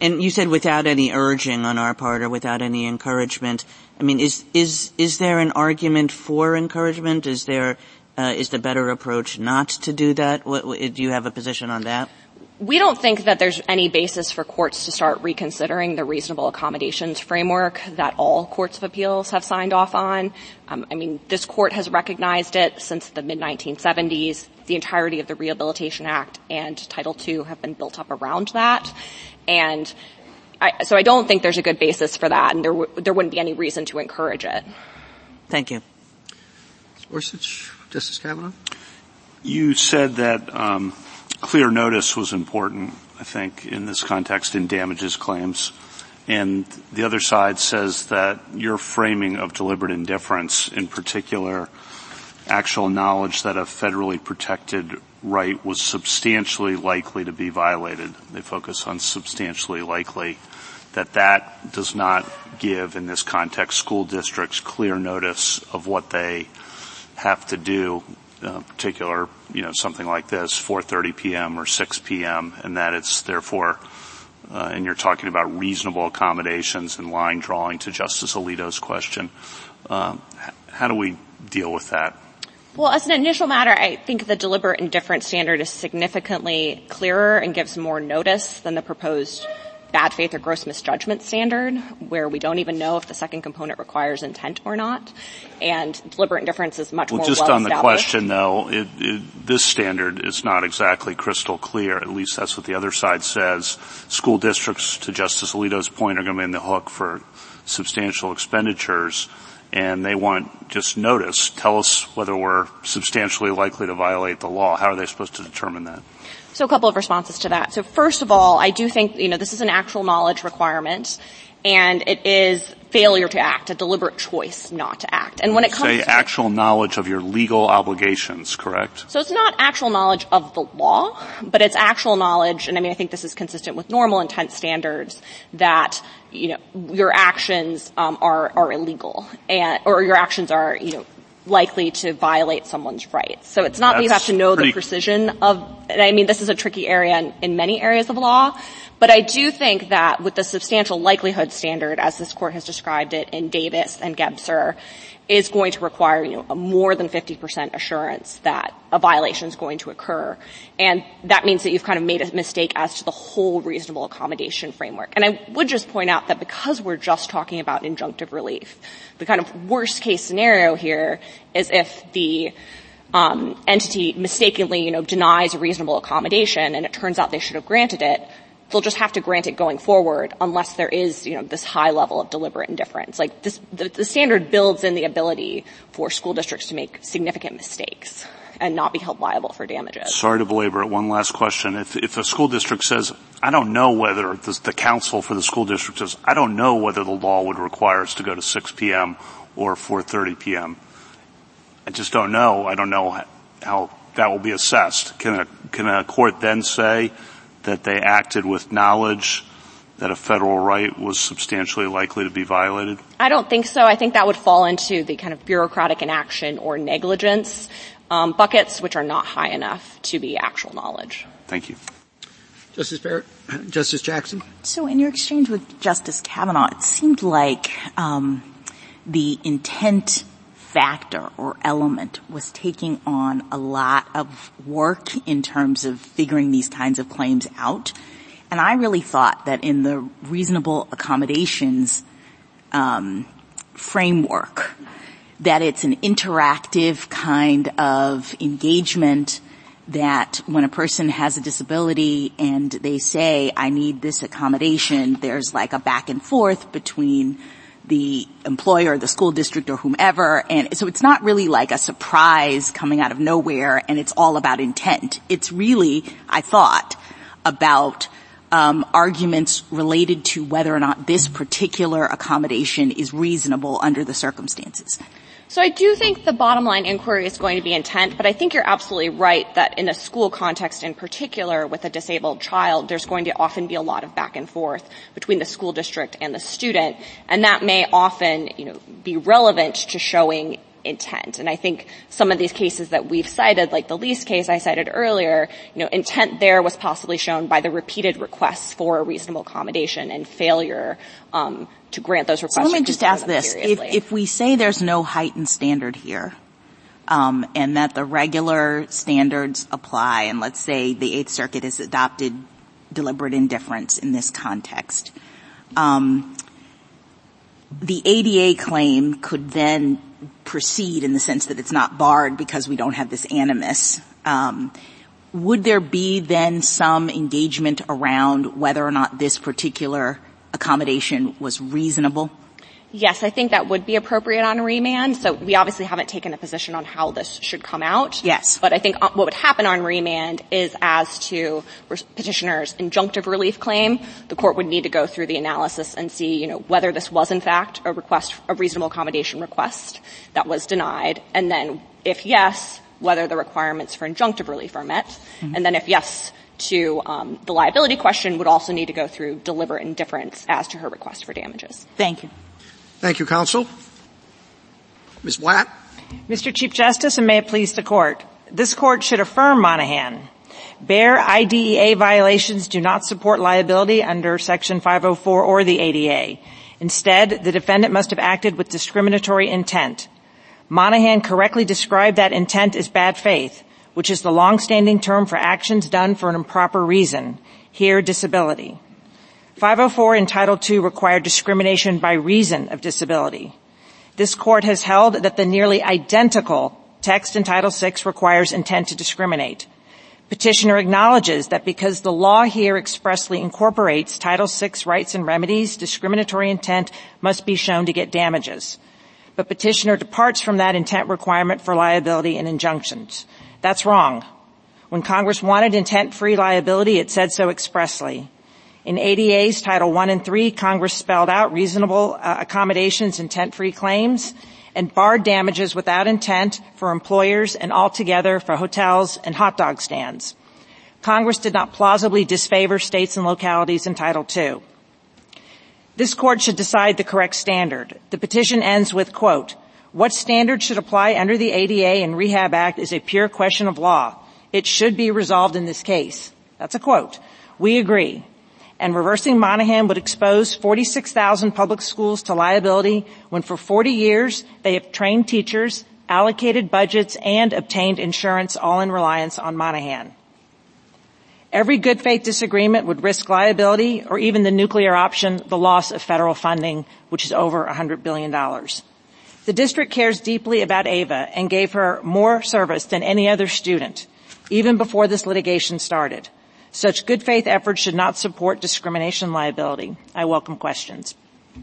And you said without any urging on our part or without any encouragement. I mean, is is is there an argument for encouragement? Is there uh, is the better approach not to do that? What, do you have a position on that? We don't think that there's any basis for courts to start reconsidering the reasonable accommodations framework that all courts of appeals have signed off on. Um, I mean, this court has recognized it since the mid nineteen seventies. The entirety of the Rehabilitation Act and Title two have been built up around that. And I, so I don't think there's a good basis for that, and there, w- there wouldn't be any reason to encourage it. Thank you. Gorsuch, Justice Kavanaugh? You said that um, clear notice was important, I think, in this context in damages claims. And the other side says that your framing of deliberate indifference, in particular, actual knowledge that a federally protected right was substantially likely to be violated. They focus on substantially likely. That that does not give, in this context, school districts clear notice of what they have to do, uh, particular, you know, something like this, four thirty p.m. or six p.m., and that it's therefore, uh, and you're talking about reasonable accommodations and line drawing to Justice Alito's question. Uh, how do we deal with that? Well, as an initial matter, I think the deliberate indifference standard is significantly clearer and gives more notice than the proposed bad faith or gross misjudgment standard, where we don't even know if the second component requires intent or not. And deliberate indifference is much well, more just well on the question, though, it, it, this standard is not exactly crystal clear. At least that's what the other side says. School districts, to Justice Alito's point, are going to be in the hook for substantial expenditures. And they want just notice. Tell us whether we're substantially likely to violate the law. How are they supposed to determine that? So a couple of responses to that. So first of all, I do think, you know, this is an actual knowledge requirement, and it is failure to act, a deliberate choice not to act. And when it comes Say to actual knowledge of your legal obligations, correct? So it's not actual knowledge of the law, but it's actual knowledge, and I mean, I think this is consistent with normal intent standards, that, you know, your actions, um, are, are illegal, and, or your actions are, you know, likely to violate someone's rights. So it's not That's that you have to know pretty... the precision of, and I mean, this is a tricky area in, in many areas of law, but I do think that with the substantial likelihood standard, as this court has described it in Davis and Gebser, is going to require, you know, a more than fifty percent assurance that a violation is going to occur. And that means that you've kind of made a mistake as to the whole reasonable accommodation framework. And I would just point out that because we're just talking about injunctive relief, the kind of worst case scenario here is if the um entity mistakenly, you know, denies a reasonable accommodation and it turns out they should have granted it, they'll just have to grant it going forward unless there is, you know, this high level of deliberate indifference. Like this, the, the standard builds in the ability for school districts to make significant mistakes and not be held liable for damages. Sorry to belabor it. One last question. If, if a school district says, I don't know whether the, the council for the school district says, I don't know whether the law would require us to go to six p.m. or four thirty p.m. I just don't know. I don't know how that will be assessed. Can a, can a court then say that they acted with knowledge that a federal right was substantially likely to be violated? I don't think so. I think that would fall into the kind of bureaucratic inaction or negligence um, buckets, which are not high enough to be actual knowledge. Thank you. Justice Barrett? Justice Jackson? So in your exchange with Justice Kavanaugh, it seemed like um, the intent factor or element was taking on a lot of work in terms of figuring these kinds of claims out. And I really thought that in the reasonable accommodations um, framework, that it's an interactive kind of engagement, that when a person has a disability and they say, I need this accommodation, there's like a back and forth between the employer, the school district, or whomever. And so it's not really like a surprise coming out of nowhere, and it's all about intent. It's really, I thought, about um arguments related to whether or not this particular accommodation is reasonable under the circumstances. So I do think the bottom line inquiry is going to be intent, but I think you're absolutely right that in a school context in particular with a disabled child, there's going to often be a lot of back and forth between the school district and the student, and that may often, you know, be relevant to showing intent. And I think some of these cases that we've cited, like the Lease case I cited earlier, you know, intent there was possibly shown by the repeated requests for a reasonable accommodation and failure um, to grant those requests. So let me just ask this. If, if we say there's no heightened standard here, um, and that the regular standards apply, and let's say the Eighth Circuit has adopted deliberate indifference in this context, um, the A D A claim could then proceed in the sense that it's not barred because we don't have this animus. Um, would there be then some engagement around whether or not this particular accommodation was reasonable? Yes, I think that would be appropriate on remand. So we obviously haven't taken a position on how this should come out. Yes. But I think what would happen on remand is as to petitioner's injunctive relief claim, the court would need to go through the analysis and see, you know, whether this was in fact a request, a reasonable accommodation request that was denied. And then if yes, whether the requirements for injunctive relief are met. Mm-hmm. And then if yes, to um, the liability question would also need to go through deliberate indifference as to her request for damages. Thank you. Thank you, counsel. Miz Blatt. Mister Chief Justice, and may it please the Court, this Court should affirm Monahan. Bare I D E A violations do not support liability under Section five oh four or the A D A. Instead, the defendant must have acted with discriminatory intent. Monahan correctly described that intent as bad faith, which is the long-standing term for actions done for an improper reason, here disability. five oh four and Title two require discrimination by reason of disability. This Court has held that the nearly identical text in Title six requires intent to discriminate. Petitioner acknowledges that because the law here expressly incorporates Title six rights and remedies, discriminatory intent must be shown to get damages. But petitioner departs from that intent requirement for liability and injunctions. That's wrong. When Congress wanted intent-free liability, it said so expressly. In A D A's Title one and three, Congress spelled out reasonable uh, accommodations, intent-free claims, and barred damages without intent for employers and altogether for hotels and hot dog stands. Congress did not plausibly disfavor states and localities in Title two. This Court should decide the correct standard. The petition ends with, quote, "What standard should apply under the A D A and Rehab Act is a pure question of law. It should be resolved in this case." That's a quote. We agree. And reversing Monahan would expose forty-six thousand public schools to liability when for forty years they have trained teachers, allocated budgets, and obtained insurance, all in reliance on Monahan. Every good faith disagreement would risk liability, or even the nuclear option, the loss of federal funding, which is over one hundred billion dollars. The district cares deeply about Ava and gave her more service than any other student, even before this litigation started. Such good faith efforts should not support discrimination liability. I welcome questions.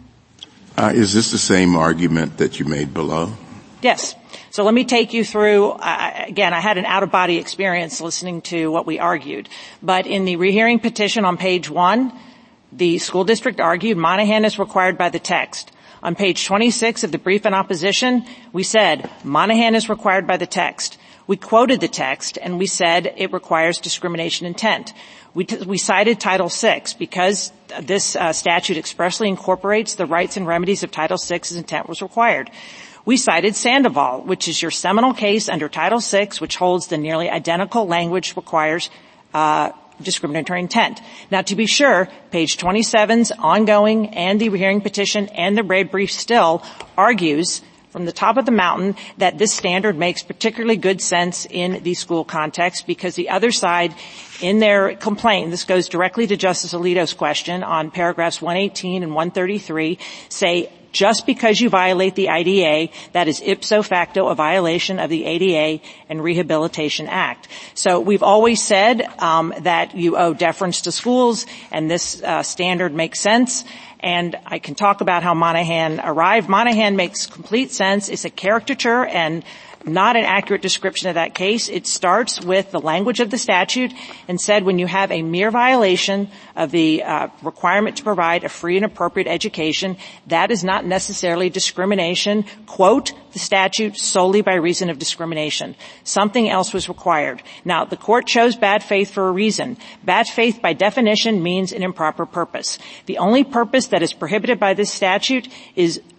Uh, is this the same argument that you made below? Yes. So let me take you through, uh, again, I had an out-of-body experience listening to what we argued. But in the rehearing petition on page one, the school district argued Monahan is required by the text. On page twenty-six of the brief in opposition, we said Monahan is required by the text. We quoted the text, and we said it requires discrimination intent. We, t- we cited Title six because this uh, statute expressly incorporates the rights and remedies of Title six as intent was required. We cited Sandoval, which is your seminal case under Title six, which holds the nearly identical language requires uh discriminatory intent. Now, to be sure, page twenty-seven's ongoing and the rehearing petition and the red brief still argues from the top of the mountain that this standard makes particularly good sense in the school context because the other side in their complaint, this goes directly to Justice Alito's question on paragraphs one eighteen and one thirty-three, say just because you violate the I D A, that is ipso facto a violation of the A D A and Rehabilitation Act. So we've always said um, that you owe deference to schools, and this uh, standard makes sense. And I can talk about how Monahan arrived. Monahan makes complete sense. It's a caricature and not an accurate description of that case. It starts with the language of the statute and said when you have a mere violation of the uh, requirement to provide a free and appropriate education, that is not necessarily discrimination. Quote the statute solely by reason of discrimination. Something else was required. Now, the court chose bad faith for a reason. Bad faith by definition means an improper purpose. The only purpose that is prohibited by this statute is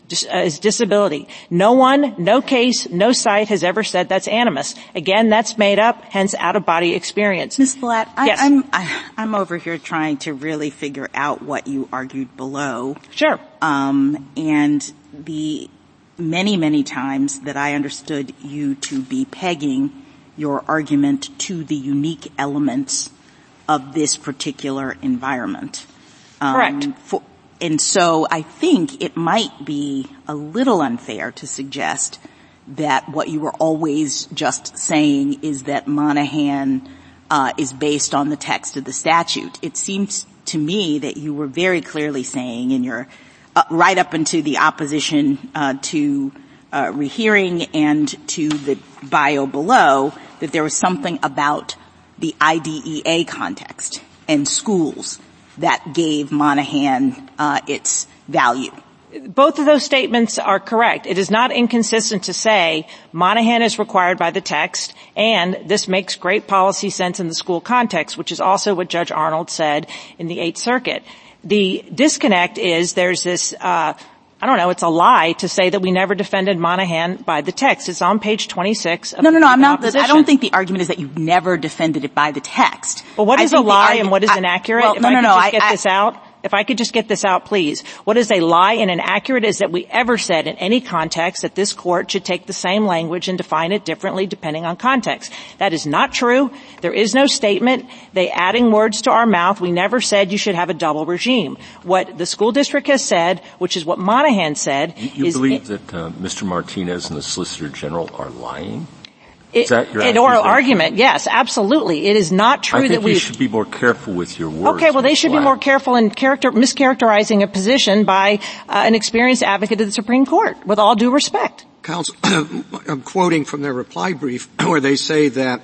uh, is disability. No one, no case, no site has ever said that's animus. Again, that's made up, hence out-of-body experience. Miz Blatt, I, yes. I'm, I, I'm over here trying to really figure out what you argued below. Sure. Um, and the many, many times that I understood you to be pegging your argument to the unique elements of this particular environment. Um, Correct. For, and so I think it might be a little unfair to suggest that what you were always just saying is that Monahan uh, is based on the text of the statute. It seems to me that you were very clearly saying in your uh, right up into the opposition uh, to uh, rehearing and to the bio below that there was something about the I D E A context and schools that gave Monahan uh, its value. Both of those statements are correct. It is not inconsistent to say Monahan is required by the text, and this makes great policy sense in the school context, which is also what Judge Arnold said in the Eighth Circuit. The disconnect is there's this uh I don't know, it's a lie to say that we never defended Monahan by the text. It's on page twenty-six of No, no, no, I'm not, opposition. I don't think the argument is that you never defended it by the text. Well, what is a lie and what is I, inaccurate? Well, if no, I no, could no, just I, get I, this out. If I could just get this out, please. What is a lie and inaccurate is that we ever said in any context that this court should take the same language and define it differently depending on context. That is not true. There is no statement. They adding words to our mouth. We never said you should have a double regime. What the school district has said, which is what Monahan said, you, you is believe that uh, Mister Martinez and the Solicitor General are lying? It, Is that your an oral argument, yes, absolutely. It is not true I think that we you should be more careful with your words. Okay, well, they should Blatt. be more careful in character, mischaracterizing a position by uh, an experienced advocate of the Supreme Court, with all due respect. Counsel, I'm quoting from their reply brief where they say that,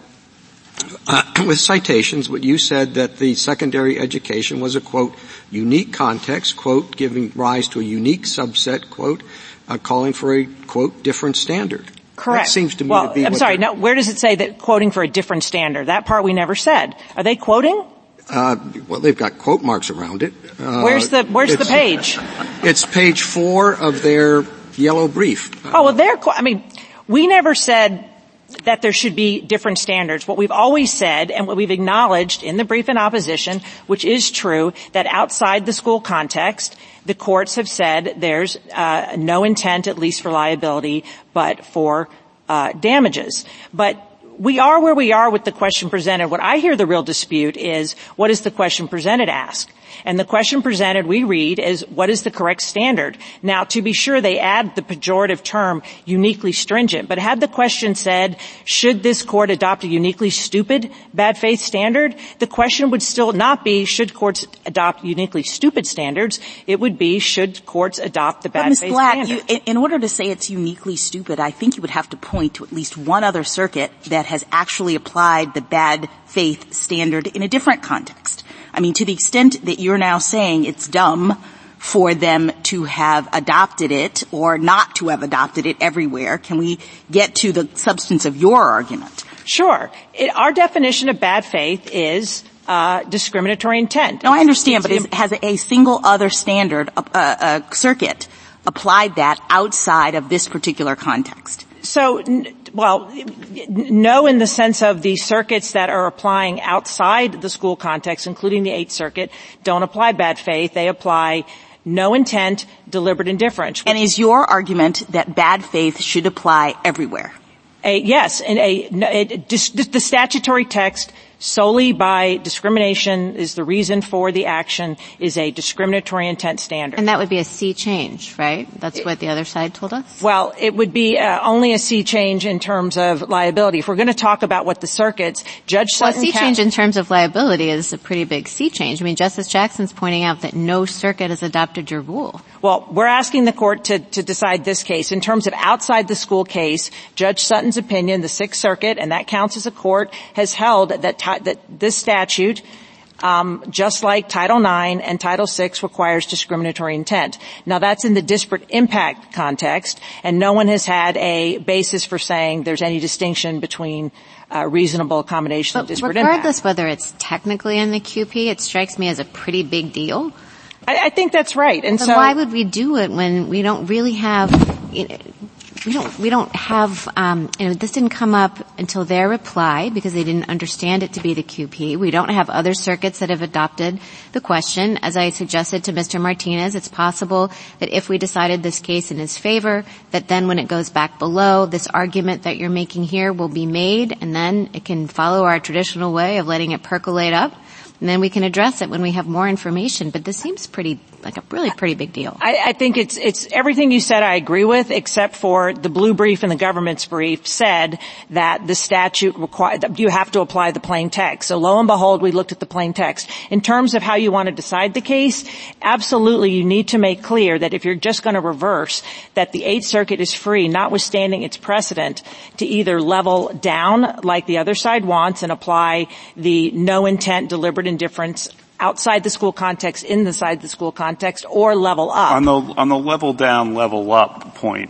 uh, with citations, what you said that the secondary education was a, quote, unique context, quote, giving rise to a unique subset, quote, uh, calling for a, quote, different standard. Correct. That seems to me well, to be I'm what sorry, no, where does it say that quoting for a different standard? That part we never said. Are they quoting? Uh, well, they've got quote marks around it. Uh, where's the, where's the page? It's page four of their yellow brief. Oh, well, they're, I mean, we never said that there should be different standards. What we've always said and what we've acknowledged in the brief in opposition, which is true, that outside the school context, the courts have said there's uh, no intent, at least for liability, but for uh, damages. But we are where we are with the question presented. What I hear the real dispute is, what does the question presented ask? And the question presented, we read, is what is the correct standard? Now, to be sure, they add the pejorative term uniquely stringent, but had the question said, should this court adopt a uniquely stupid bad faith standard? The question would still not be, should courts adopt uniquely stupid standards? It would be, should courts adopt the bad faith Blatt, standard? You, in order to say it's uniquely stupid, I think you would have to point to at least one other circuit that has actually applied the bad faith standard in a different context. I mean, to the extent that you're now saying it's dumb for them to have adopted it or not to have adopted it everywhere, can we get to the substance of your argument? Sure. It, our definition of bad faith is uh discriminatory intent. No, I understand, but is, has a single other standard, uh, uh, circuit applied that outside of this particular context? So, well, no in the sense of the circuits that are applying outside the school context, including the Eighth Circuit, don't apply bad faith. They apply no intent, deliberate indifference. And is your argument that bad faith should apply everywhere? A, yes, and a, a, a, the statutory text solely by discrimination is the reason for the action is a discriminatory intent standard. And that would be a sea change, right? That's what the other side told us? Well, it would be uh, only a sea change in terms of liability. If we're going to talk about what the circuits, Judge Sutton... Well, a sea change in terms of liability is a pretty big sea change. I mean, Justice Jackson's pointing out that no circuit has adopted your rule. Well, we're asking the court to, to decide this case. In terms of outside the school case, Judge Sutton's opinion, the Sixth Circuit, and that counts as a court, has held that that this statute, um, just like Title nine and Title six, requires discriminatory intent. Now, that's in the disparate impact context, and no one has had a basis for saying there's any distinction between uh, reasonable accommodation but and disparate regardless impact. Whether it's technically in the Q P, it strikes me as a pretty big deal I, I think that's right. And but so why would we do it when we don't really have, you know, we don't, we don't have, um, you know, this didn't come up until their reply because they didn't understand it to be the Q P. We don't have other circuits that have adopted the question. As I suggested to Mister Martinez, it's possible that if we decided this case in his favor, that then when it goes back below, this argument that you're making here will be made, and then it can follow our traditional way of letting it percolate up. And then we can address it when we have more information. But this seems pretty, like a really pretty big deal. I, I think it's, it's everything you said I agree with, except for the blue brief and the government's brief said that the statute require, that you have to apply the plain text. So lo and behold, we looked at the plain text. In terms of how you want to decide the case, absolutely you need to make clear that if you're just going to reverse, that the Eighth Circuit is free, notwithstanding its precedent, to either level down like the other side wants and apply the no intent, deliberate indifference outside the school context, inside the school context, or level up. On the, on the level down, level up point,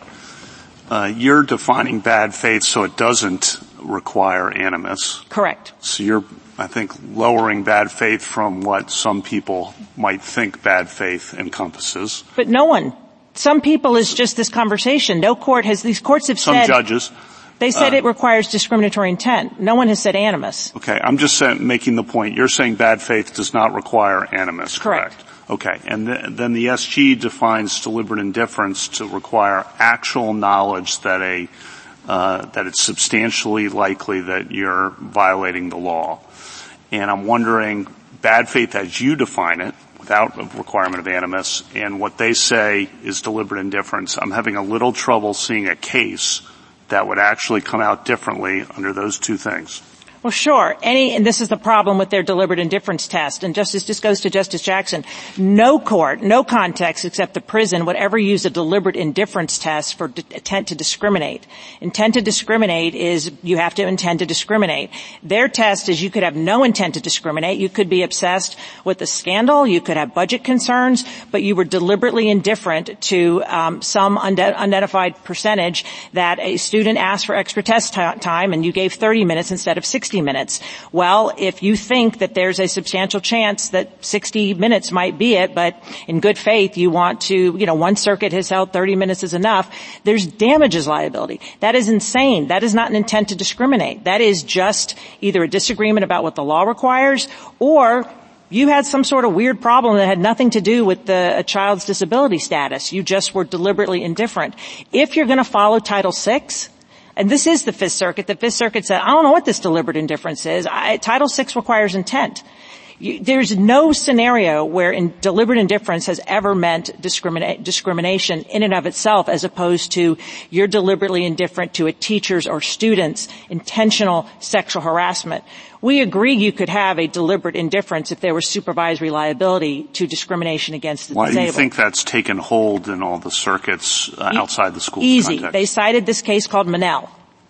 uh, you're defining bad faith so it doesn't require animus. Correct. So you're, I think, lowering bad faith from what some people might think bad faith encompasses. But no one. Some people is just this conversation. No court has, these courts have some said. Some judges. They said uh, it requires discriminatory intent. No one has said animus. Okay, I'm just saying, making the point. You're saying bad faith does not require animus, correct? Correct. Okay, and th- then the S G defines deliberate indifference to require actual knowledge that a uh, that it's substantially likely that you're violating the law. And I'm wondering, bad faith as you define it, without a requirement of animus, and what they say is deliberate indifference, I'm having a little trouble seeing a case that would actually come out differently under those two things. Well, sure. Any, and this is the problem with their deliberate indifference test. And Justice, this goes to Justice Jackson. No court, no context except the prison would ever use a deliberate indifference test for d- intent to discriminate. Intent to discriminate is you have to intend to discriminate. Their test is you could have no intent to discriminate. You could be obsessed with a scandal. You could have budget concerns, but you were deliberately indifferent to um, some unde- unidentified percentage that a student asked for extra test t- time and you gave thirty minutes instead of sixty minutes. Well, if you think that there's a substantial chance that sixty minutes might be it, but in good faith you want to, you know, one circuit has held thirty minutes is enough, there's damages liability. That is insane. That is not an intent to discriminate. That is just either a disagreement about what the law requires or you had some sort of weird problem that had nothing to do with the, a child's disability status. You just were deliberately indifferent. If you're going to follow Title six, and this is the Fifth Circuit. The Fifth Circuit said, I don't know what this deliberate indifference is. I, Title six requires intent. You, there's no scenario where in deliberate indifference has ever meant discriminate, discrimination in and of itself as opposed to you're deliberately indifferent to a teacher's or student's intentional sexual harassment. We agree you could have a deliberate indifference if there was supervisory liability to discrimination against the Why disabled. Why do you think that's taken hold in all the circuits uh, e- outside the school Easy. context? They cited this case called Monell.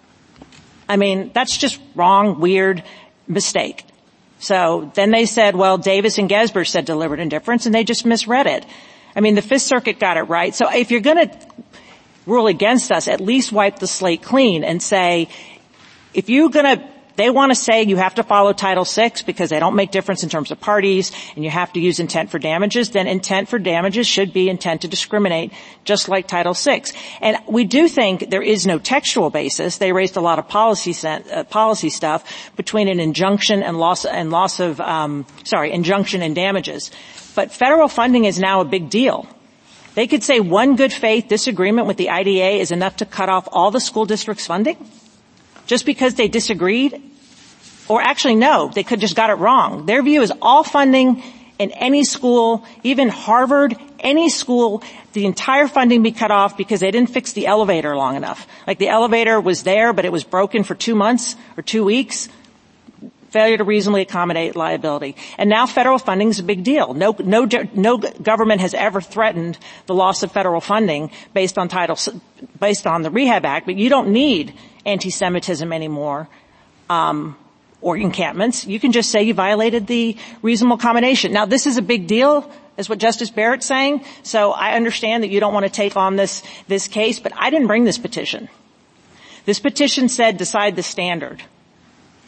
I mean, that's just wrong, weird, mistake. So then they said, well, Davis and Gesber said deliberate indifference, and they just misread it. I mean, the Fifth Circuit got it right. So if you're going to rule against us, at least wipe the slate clean and say, if you're going to they want to say you have to follow Title six because they don't make difference in terms of parties and you have to use intent for damages, then intent for damages should be intent to discriminate, just like Title six. And we do think there is no textual basis. They raised a lot of policy uh, policy stuff between an injunction and loss and loss of um sorry, injunction and damages. But federal funding is now a big deal. They could say one good faith disagreement with the I D A is enough to cut off all the school district's funding just because they disagreed. Or actually, no, they could just got it wrong. Their view is all funding in any school, even Harvard, any school, the entire funding be cut off because they didn't fix the elevator long enough. Like the elevator was there, but it was broken for two months or two weeks. Failure to reasonably accommodate liability. And now federal funding is a big deal. No, no, no government has ever threatened the loss of federal funding based on title, based on the Rehab Act, but you don't need anti-Semitism anymore. Um, or encampments. You can just say you violated the reasonable accommodation. Now, this is a big deal, is what Justice Barrett's saying, so I understand that you don't want to take on this, this case, but I didn't bring this petition. This petition said decide the standard.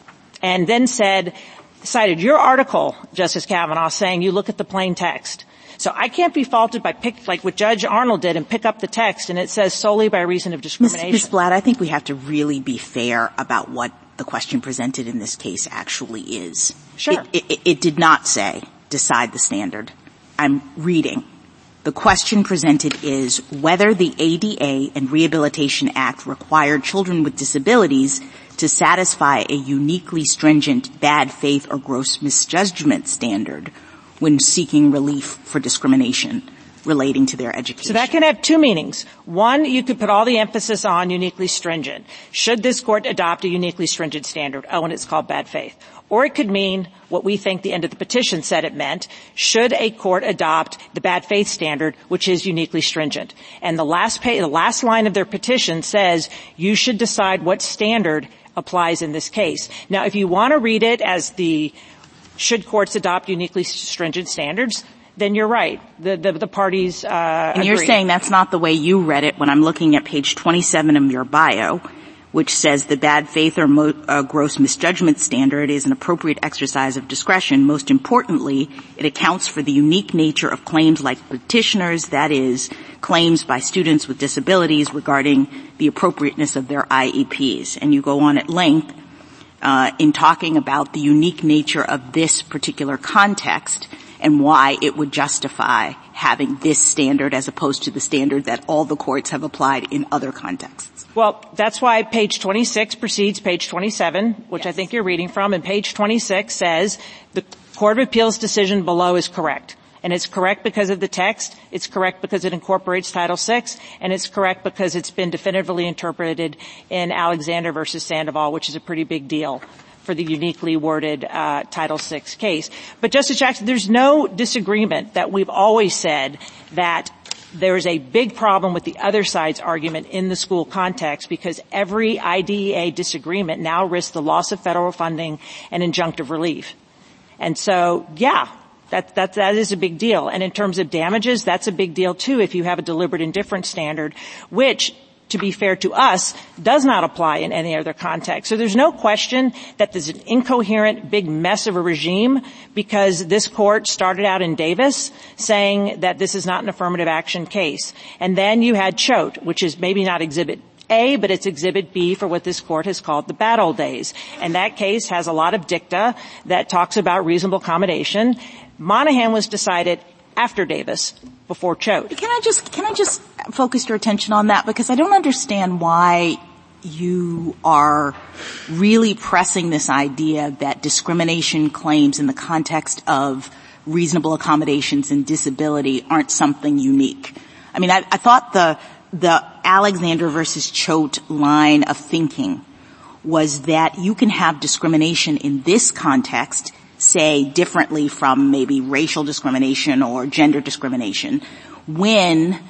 And then said, cited your article, Justice Kavanaugh, saying you look at the plain text. So I can't be faulted by pick, like what Judge Arnold did and pick up the text and it says solely by reason of discrimination. Miz Blatt, I think we have to really be fair about what the question presented in this case actually is. Sure. It, it, it did not say decide the standard. I'm reading. The question presented is whether the A D A and Rehabilitation Act require children with disabilities to satisfy a uniquely stringent bad faith or gross misjudgment standard when seeking relief for discrimination relating to their education. So that can have two meanings. One, you could put all the emphasis on uniquely stringent. Should this court adopt a uniquely stringent standard? Oh, and it's called bad faith. Or it could mean what we think the end of the petition said it meant. Should a court adopt the bad faith standard, which is uniquely stringent? And the last pay, the last line of their petition says you should decide what standard applies in this case. Now, if you want to read it as the should courts adopt uniquely stringent standards, then you're right. The the, the parties uh And you're agree. saying that's not the way you read it when I'm looking at page twenty-seven of your bio, which says the bad faith or mo- uh, gross misjudgment standard is an appropriate exercise of discretion. Most importantly, it accounts for the unique nature of claims like petitioners, that is, claims by students with disabilities regarding the appropriateness of their I E Ps. And you go on at length uh in talking about the unique nature of this particular context and why it would justify having this standard as opposed to the standard that all the courts have applied in other contexts. Well, that's why page twenty-six precedes page twenty-seven, which yes. I think you're reading from, and page twenty-six says the Court of Appeals decision below is correct. And it's correct because of the text, it's correct because it incorporates Title six, and it's correct because it's been definitively interpreted in Alexander versus Sandoval, which is a pretty big deal for the uniquely worded uh Title six case. But Justice Jackson, there's no disagreement that we've always said that there's a big problem with the other side's argument in the school context because every I D E A disagreement now risks the loss of federal funding and injunctive relief. And so, yeah, that, that, that is a big deal. And in terms of damages, that's a big deal too if you have a deliberate indifference standard, which, to be fair to us, does not apply in any other context. So there's no question that there's an incoherent big mess of a regime because this court started out in Davis saying that this is not an affirmative action case. And then you had Choate, which is maybe not Exhibit A, but it's Exhibit B for what this court has called the bad old days. And that case has a lot of dicta that talks about reasonable accommodation. Monahan was decided after Davis, before Choate. Can I just, can I just focus your attention on that? Because I don't understand why you are really pressing this idea that discrimination claims in the context of reasonable accommodations and disability aren't something unique. I mean, I, I thought the, the Alexander versus Choate line of thinking was that you can have discrimination in this context, say differently from maybe racial discrimination or gender discrimination, when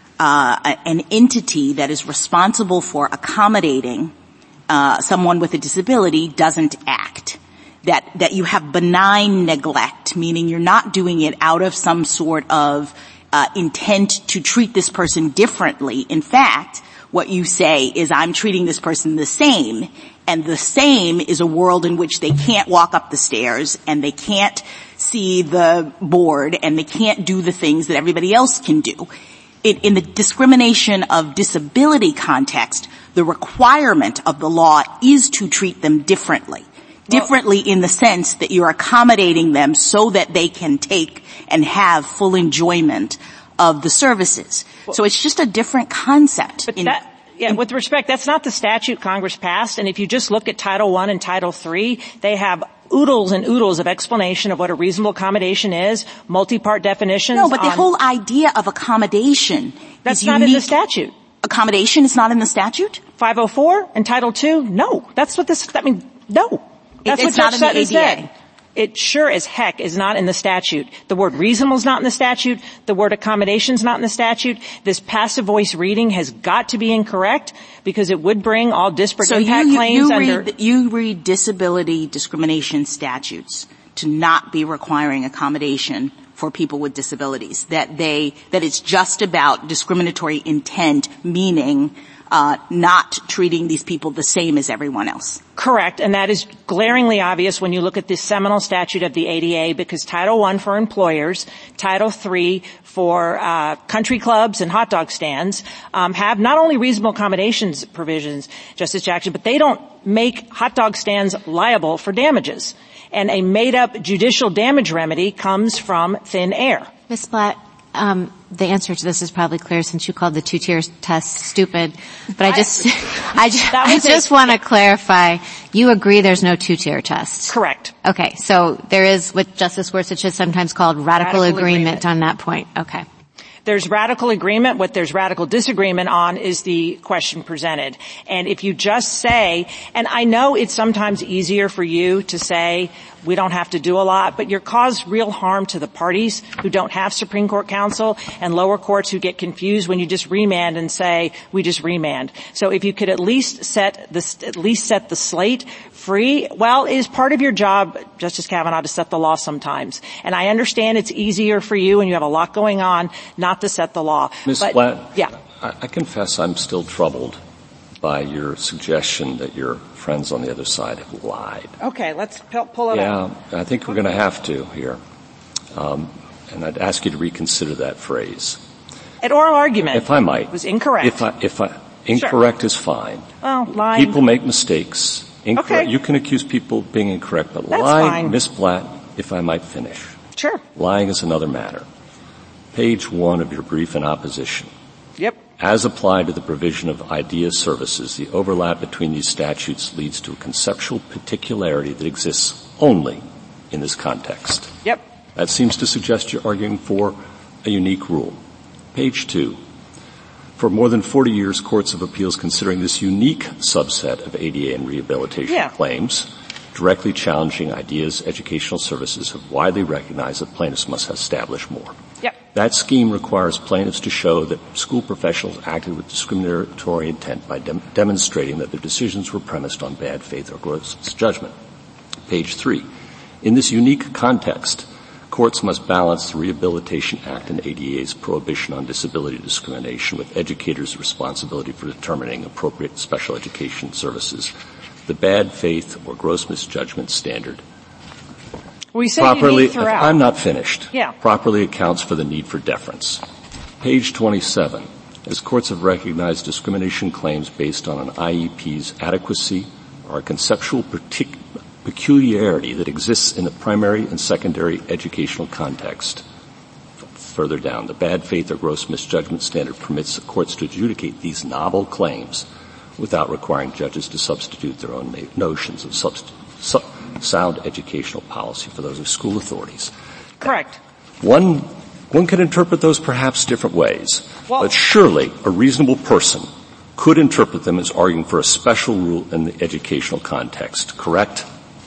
uh an entity that is responsible for accommodating uh someone with a disability doesn't act. That that you have benign neglect, meaning you're not doing it out of some sort of uh intent to treat this person differently. In fact, what you say is I'm treating this person the same, and the same is a world in which they can't walk up the stairs and they can't see the board and they can't do the things that everybody else can do. It, in the discrimination of disability context, the requirement of the law is to treat them differently. Well, differently in the sense that you're accommodating them so that they can take and have full enjoyment of the services. Well, so it's just a different concept. But in, that, yeah, with respect, that's not the statute Congress passed. And if you just look at Title one and Title three, they have oodles and oodles of explanation of what a reasonable accommodation is, multi-part definitions. No, but the on, whole idea of accommodation that's is not unique. in the statute. Accommodation is not in the statute? five oh four and Title two? No. That's what this, I mean, no. That's it's what not Judge in the Sutton A D A. said. It sure as heck is not in the statute. The word reasonable is not in the statute. The word accommodation is not in the statute. This passive voice reading has got to be incorrect because it would bring all disparate so impact you, you, claims you under. Read, you read disability discrimination statutes to not be requiring accommodation for people with disabilities. That they, that it's just about discriminatory intent, meaning uh, not treating these people the same as everyone else. Correct, and that is glaringly obvious when you look at this seminal statute of the A D A, because Title One for employers, Title Three for uh country clubs and hot dog stands um have not only reasonable accommodations provisions, Justice Jackson, but they don't make hot dog stands liable for damages. And a made-up judicial damage remedy comes from thin air. Miz Blatt, um, the answer to this is probably clear since you called the two-tier test stupid. But I just, I just, I just want to clarify. You agree there's no two-tier test? Correct. Okay, so there is what Justice Gorsuch has sometimes called radical, radical agreement, agreement on that point. Okay. There's radical agreement. What there's radical disagreement on is the question presented. And if you just say, and I know it's sometimes easier for you to say we don't have to do a lot, but you're cause real harm to the parties who don't have Supreme Court counsel and lower courts who get confused when you just remand and say we just remand. So if you could at least set the at least set the slate free, well, it is part of your job, Justice Kavanaugh, to set the law sometimes. And I understand it's easier for you and you have a lot going on not to set the law. Miz But, Blatt, yeah. I, I confess I'm still troubled by your suggestion that your friends on the other side have lied. Okay, let's pull it yeah, up. Yeah, I think we're going to have to here. Um, and I'd ask you to reconsider that phrase. An oral argument. If I might. Was incorrect. If I, if I, incorrect sure. is fine. Oh, lying. People make mistakes. Incorrect. Okay. You can accuse people of being incorrect, but That's lying, fine. Miz Blatt, if I might finish. Sure. Lying is another matter. Page one of your brief in opposition. Yep. As applied to the provision of idea services, the overlap between these statutes leads to a conceptual particularity that exists only in this context. Yep. That seems to suggest you're arguing for a unique rule. Page two. For more than forty years, courts of appeals considering this unique subset of A D A and rehabilitation yeah. claims, directly challenging ideas, educational services, have widely recognized that plaintiffs must establish more. Yep. That scheme requires plaintiffs to show that school professionals acted with discriminatory intent by dem- demonstrating that their decisions were premised on bad faith or gross misjudgment. Page three. In this unique context, courts must balance the Rehabilitation Act and A D A's prohibition on disability discrimination with educators' responsibility for determining appropriate special education services. The bad faith or gross misjudgment standard We say properly, unique throughout. I'm not finished. Yeah. Properly accounts for the need for deference. Page twenty-seven. As courts have recognized discrimination claims based on an I E P's adequacy or a conceptual partic- peculiarity that exists in the primary and secondary educational context. F- further down, the bad faith or gross misjudgment standard permits the courts to adjudicate these novel claims without requiring judges to substitute their own na- notions of subst- su- sound educational policy for those of school authorities. Correct. One, one can interpret those perhaps different ways, well, but surely a reasonable person could interpret them as arguing for a special rule in the educational context, correct?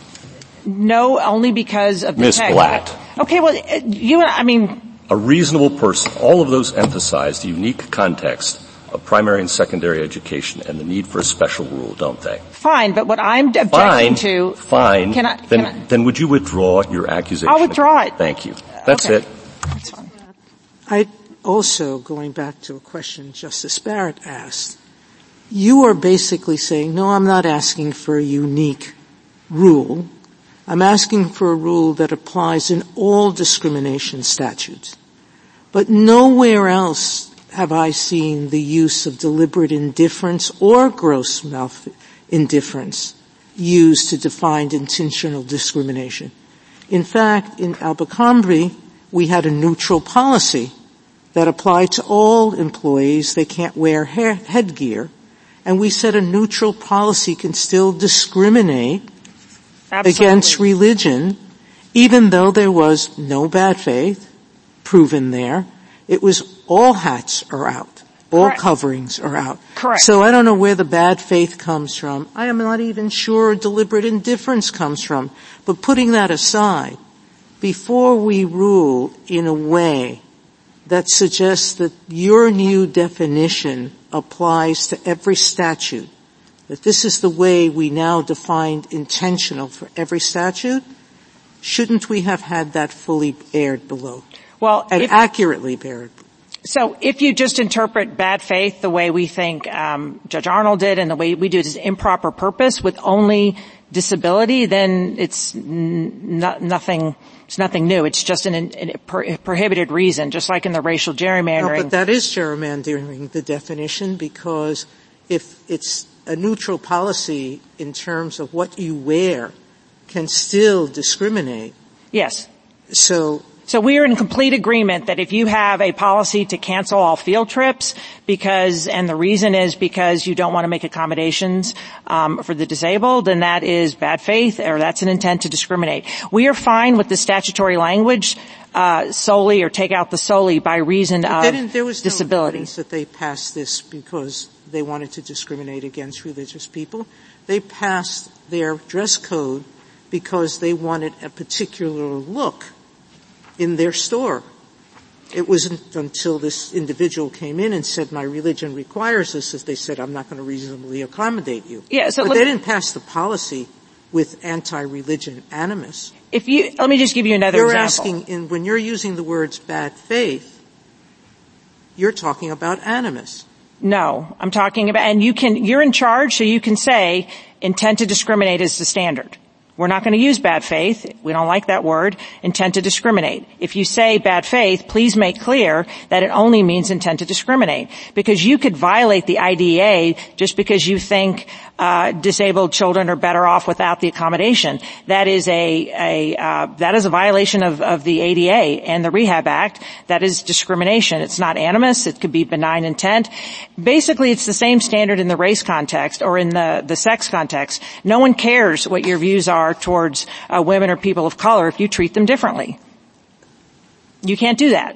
No, only because of the Miz text. Blatt. Okay, well, you, I mean. A reasonable person, all of those emphasize the unique context of primary and secondary education and the need for a special rule, don't they? Fine, but what I'm objecting fine, to. Fine. Can I, then, can I, then would you withdraw your accusation? I'll withdraw it. Thank you. That's okay. it. That's fine. I also, going back to a question Justice Barrett asked, you are basically saying, no, I'm not asking for a unique rule. I'm asking for a rule that applies in all discrimination statutes. But nowhere else have I seen the use of deliberate indifference or gross malf- indifference used to define intentional discrimination. In fact, in Abercrombie, we had a neutral policy that applied to all employees. They can't wear hair, headgear. And we said a neutral policy can still discriminate Absolutely. against religion, even though there was no bad faith proven there. It was all hats are out. All Correct. coverings are out. Correct. So I don't know where the bad faith comes from. I am not even sure deliberate indifference comes from. But putting that aside, before we rule in a way that suggests that your new definition applies to every statute, that this is the way we now defined intentional for every statute, shouldn't we have had that fully aired below? Well, and if, accurately aired? So if you just interpret bad faith the way we think um, Judge Arnold did and the way we do it as improper purpose with only disability, then it's n- nothing it's nothing new. It's just an, an pro- prohibited reason, just like in the racial gerrymandering. No, but that is gerrymandering, the definition, because if it's a neutral policy in terms of what you wear can still discriminate. Yes. So So we are in complete agreement that if you have a policy to cancel all field trips because, and the reason is because you don't want to make accommodations um, for the disabled, then that is bad faith or that's an intent to discriminate. We are fine with the statutory language uh, solely or take out the solely by reason of there was disability. No evidence that they passed this because they wanted to discriminate against religious people. They passed their dress code because they wanted a particular look in their store. It wasn't until this individual came in and said, my religion requires this, as they said, I'm not going to reasonably accommodate you. Yeah, so but look, they didn't pass the policy with anti-religion animus. If you, let me just give you another you're example. You're asking, in, when you're using the words bad faith, you're talking about animus. No, I'm talking about, and you can, you're in charge, so you can say intent to discriminate is the standard. We're not going to use bad faith. We don't like that word. Intent to discriminate. If you say bad faith, please make clear that it only means intent to discriminate. Because you could violate the I D E A just because you think uh disabled children are better off without the accommodation. That is a, a uh that is a violation of, of the A D A and the Rehab Act. That is discrimination. It's not animus. It could be benign intent. Basically, it's the same standard in the race context or in the, the sex context. No one cares what your views are towards uh, women or people of color if you treat them differently. You can't do that.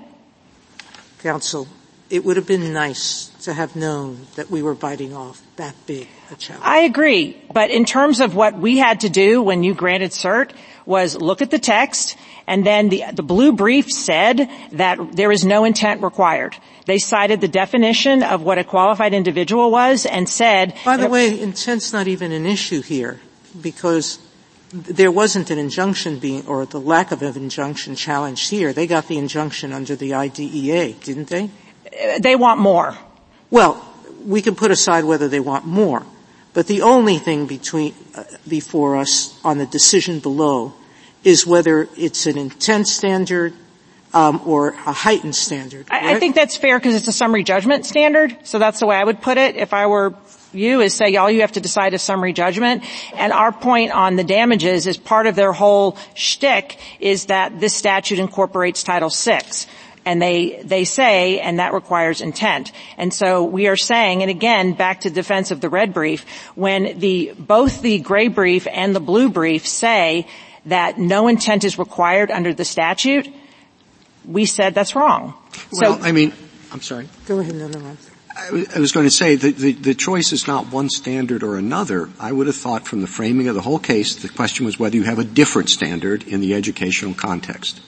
Counsel, it would have been nice to have known that we were biting off that big a challenge. I agree. But in terms of what we had to do when you granted cert was look at the text, and then the, the blue brief said that there is no intent required. They cited the definition of what a qualified individual was and said... By the way, intent's not even an issue here because there wasn't an injunction being, or the lack of an injunction challenged here. They got the injunction under the I D E A, didn't they? They want more. Well, we can put aside whether they want more. But the only thing between, uh, before us on the decision below is whether it's an intent standard, um, or a heightened standard. Right? I, I think that's fair because it's a summary judgment standard. So that's the way I would put it if I were you, is say all you have to decide is summary judgment. And our point on the damages is part of their whole shtick is that this statute incorporates Title six. And they, they say, and that requires intent. And so we are saying, and again, back to defense of the red brief, when the, both the gray brief and the blue brief say that no intent is required under the statute, we said that's wrong. Well, so, I mean, I'm sorry. Go ahead, no, no, no. I was going to say that the, the choice is not one standard or another. I would have thought from the framing of the whole case, the question was whether you have a different standard in the educational context.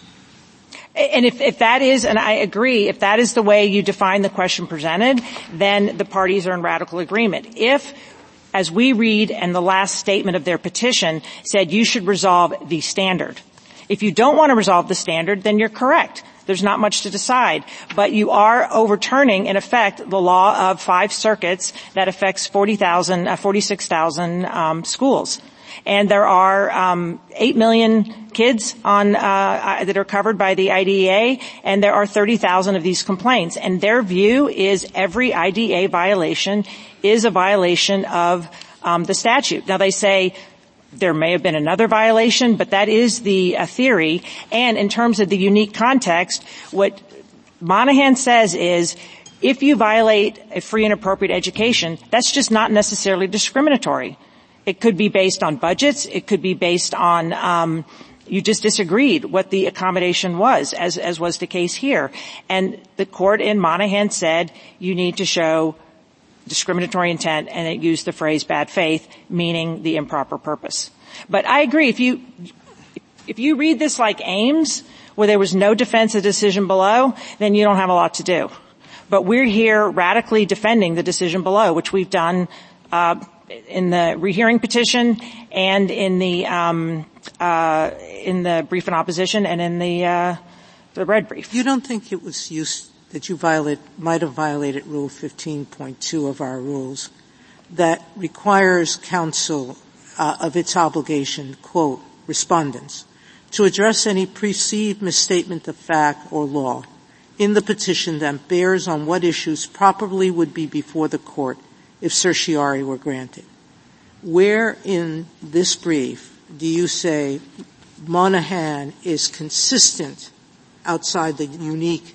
And if, if that is, and I agree, if that is the way you define the question presented, then the parties are in radical agreement. If, as we read and the last statement of their petition said you should resolve the standard. If you don't want to resolve the standard, then you're correct. There's not much to decide. But you are overturning, in effect, the law of five circuits that affects forty thousand, uh, forty-six thousand um, schools. And there are um eight million kids on uh that are covered by the I D E A, and there are thirty thousand of these complaints. And their view is every I D E A violation is a violation of um the statute. Now, they say there may have been another violation, but that is the uh, theory. And in terms of the unique context, what Monahan says is if you violate a free and appropriate education, that's just not necessarily discriminatory. It could be based on budgets. It could be based on um you just disagreed what the accommodation was, as as was the case here. And the court in Monahan said you need to show discriminatory intent, and it used the phrase bad faith, meaning the improper purpose. But I agree, if you if you read this like Ames, where there was no defense of decision below, then you don't have a lot to do. But we're here radically defending the decision below, which we've done uh in the rehearing petition and in the um uh in the brief in opposition and in the uh the red brief. You don't think it was use, that you violate, might have violated Rule fifteen point two of our rules that requires counsel uh, of its obligation, quote, respondents, to address any perceived misstatement of fact or law in the petition that bears on what issues properly would be before the court if certiorari were granted. Where in this brief do you say Monahan is consistent outside the unique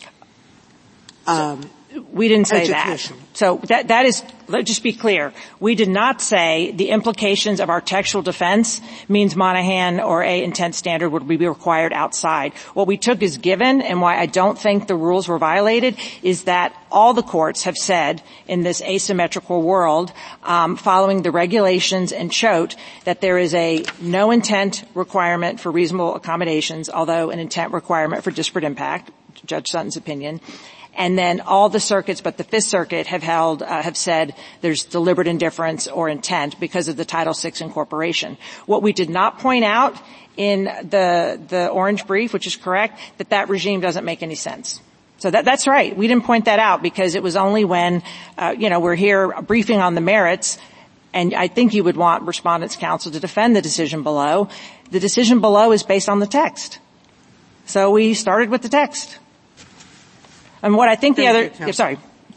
um, we didn't say education? that. So that, that is, let's just be clear. We did not say the implications of our textual defense means Monahan or a intent standard would be required outside. What we took as given, and why I don't think the rules were violated, is that all the courts have said in this asymmetrical world, um, following the regulations and Choate, that there is a no intent requirement for reasonable accommodations, although an intent requirement for disparate impact, Judge Sutton's opinion. And then all the circuits but the Fifth Circuit have held, uh, have said there's deliberate indifference or intent because of the Title six incorporation. What we did not point out in the, the orange brief, which is correct, that that regime doesn't make any sense. So that, that's right. We didn't point that out because it was only when, uh, you know, we're here briefing on the merits, and I think you would want Respondents' Counsel to defend the decision below. The decision below is based on the text. So we started with the text. And what I think the other, yeah, sorry.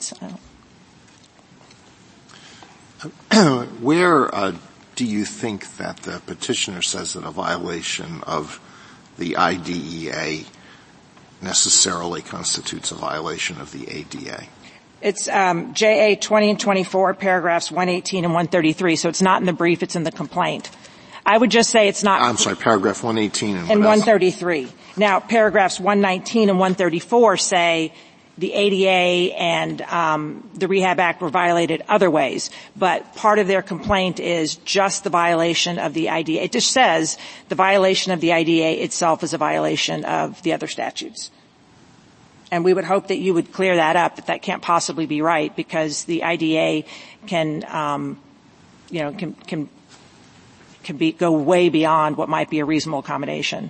Where uh, do you think that the petitioner says that a violation of the I D E A necessarily constitutes a violation of the A D A? It's um, J A twenty and twenty-four, paragraphs one eighteen and one thirty-three, so it's not in the brief, it's in the complaint. I would just say it's not. I'm sorry, paragraph one eighteen and, and one thirty-three. Now, paragraphs one nineteen and one thirty-four say the A D A and um, the Rehab Act were violated other ways, but part of their complaint is just the violation of the I D A. It just says the violation of the I D A itself is a violation of the other statutes. And we would hope that you would clear that up, that that can't possibly be right, because the I D A can, um, you know, can can can be go way beyond what might be a reasonable accommodation.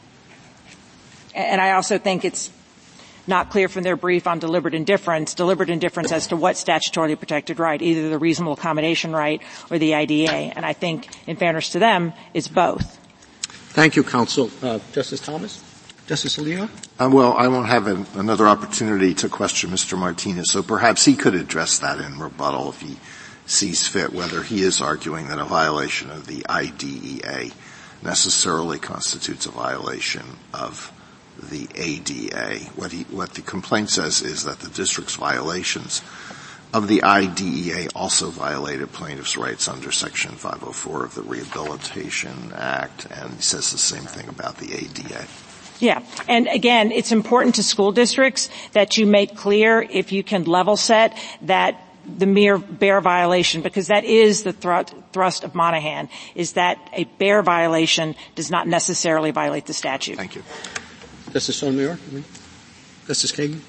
And I also think it's not clear from their brief on deliberate indifference, deliberate indifference as to what statutorily protected right, either the reasonable accommodation right or the I D A. And I think, in fairness to them, it's both. Thank you, counsel. Uh, Justice Thomas? Justice Alito? Uh, well, I won't have an, another opportunity to question Mister Martinez, so perhaps he could address that in rebuttal if he sees fit, whether he is arguing that a violation of the I D E A necessarily constitutes a violation of the A D A. What he, what the complaint says is that the district's violations of the I D E A also violated plaintiffs' rights under Section five oh four of the Rehabilitation Act, and he says the same thing about the A D A. Yeah. And again, it's important to school districts that you make clear, if you can level set, that the mere bare violation, because that is the thr- thrust of Monahan, is that a bare violation does not necessarily violate the statute. Thank you. Justice Sotomayor? Justice Kagan?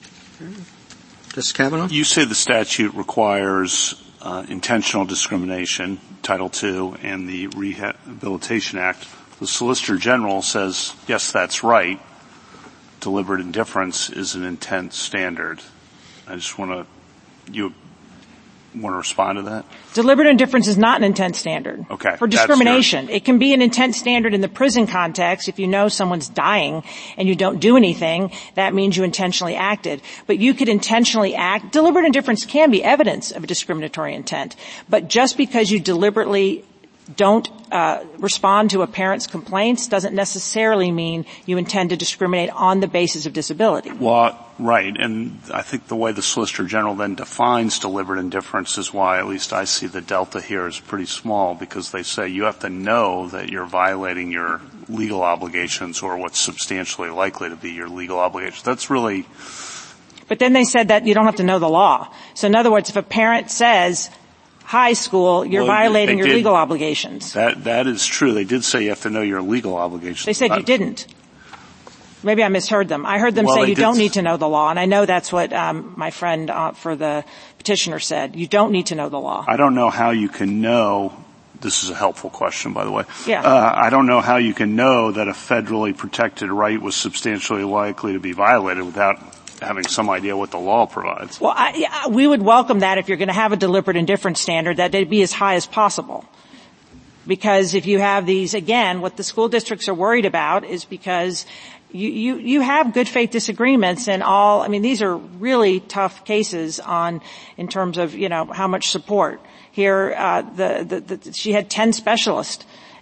Justice Kavanaugh? You say the statute requires uh, intentional discrimination, Title two, and the Rehabilitation Act. The Solicitor General says, yes, that's right. Deliberate indifference is an intent standard. I just want to, you want to respond to that? Deliberate indifference is not an intent standard. Okay. For discrimination. It can be an intent standard in the prison context. If you know someone's dying and you don't do anything, that means you intentionally acted. But you could intentionally act. Deliberate indifference can be evidence of a discriminatory intent. But just because you deliberately don't uh respond to a parent's complaints doesn't necessarily mean you intend to discriminate on the basis of disability. Well, right. And I think the way the Solicitor General then defines deliberate indifference is why, at least I see the delta here is pretty small, because they say you have to know that you're violating your legal obligations or what's substantially likely to be your legal obligations. That's really... But then they said that you don't have to know the law. So in other words, if a parent says, high school, you're well, violating your did, legal obligations. That, that is true. They did say you have to know your legal obligations. They said you didn't. Maybe I misheard them. I heard them well, say you did. don't need to know the law, and I know that's what um, my friend uh, for the petitioner said. You don't need to know the law. I don't know how you can know. This is a helpful question, by the way. Yeah. Uh, I don't know how you can know that a federally protected right was substantially likely to be violated without having some idea what the law provides. Well, I, yeah, we would welcome that if you're going to have a deliberate indifference standard, that it be as high as possible. Because if you have these, again, what the school districts are worried about is because you, you, you have good faith disagreements and all, I mean, these are really tough cases on, in terms of, you know, how much support. Here, uh, the, the, the, she had ten specialists.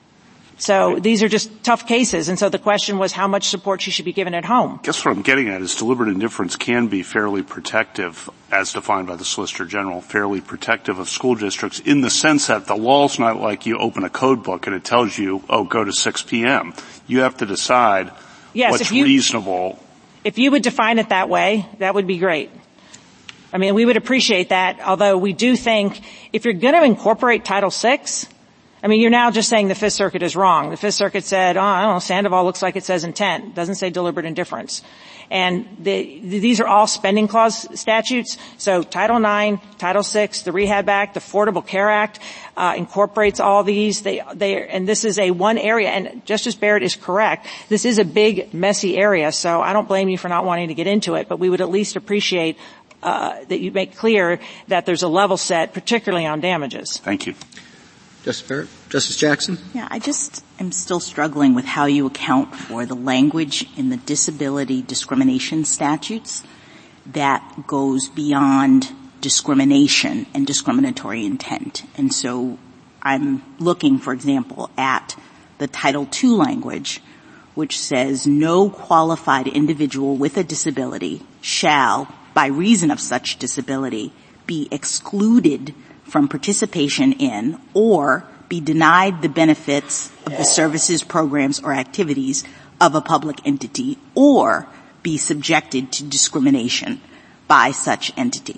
So these are just tough cases, and so the question was how much support she should be given at home. I guess what I'm getting at is deliberate indifference can be fairly protective, as defined by the Solicitor General, fairly protective of school districts in the sense that the law's not like you open a code book and it tells you, oh, go to six p.m. You have to decide yes, what's if you, reasonable. If you would define it that way, that would be great. I mean, we would appreciate that, although we do think if you're going to incorporate Title six, I mean, you're now just saying the Fifth Circuit is wrong. The Fifth Circuit said, oh, I don't know, Sandoval looks like it says intent. It doesn't say deliberate indifference. And the, these are all spending clause statutes. So Title nine, Title six, the Rehab Act, the Affordable Care Act, uh, incorporates all these. They, they, and this is a one area, and Justice Barrett is correct. This is a big, messy area, so I don't blame you for not wanting to get into it, but we would at least appreciate, uh, that you make clear that there's a level set, particularly on damages. Thank you. Justice Barrett? Justice Jackson? Yeah, I just am still struggling with how you account for the language in the disability discrimination statutes that goes beyond discrimination and discriminatory intent. And so I'm looking, for example, at the Title two language, which says no qualified individual with a disability shall, by reason of such disability, be excluded from participation in or be denied the benefits of the services, programs, or activities of a public entity or be subjected to discrimination by such entity.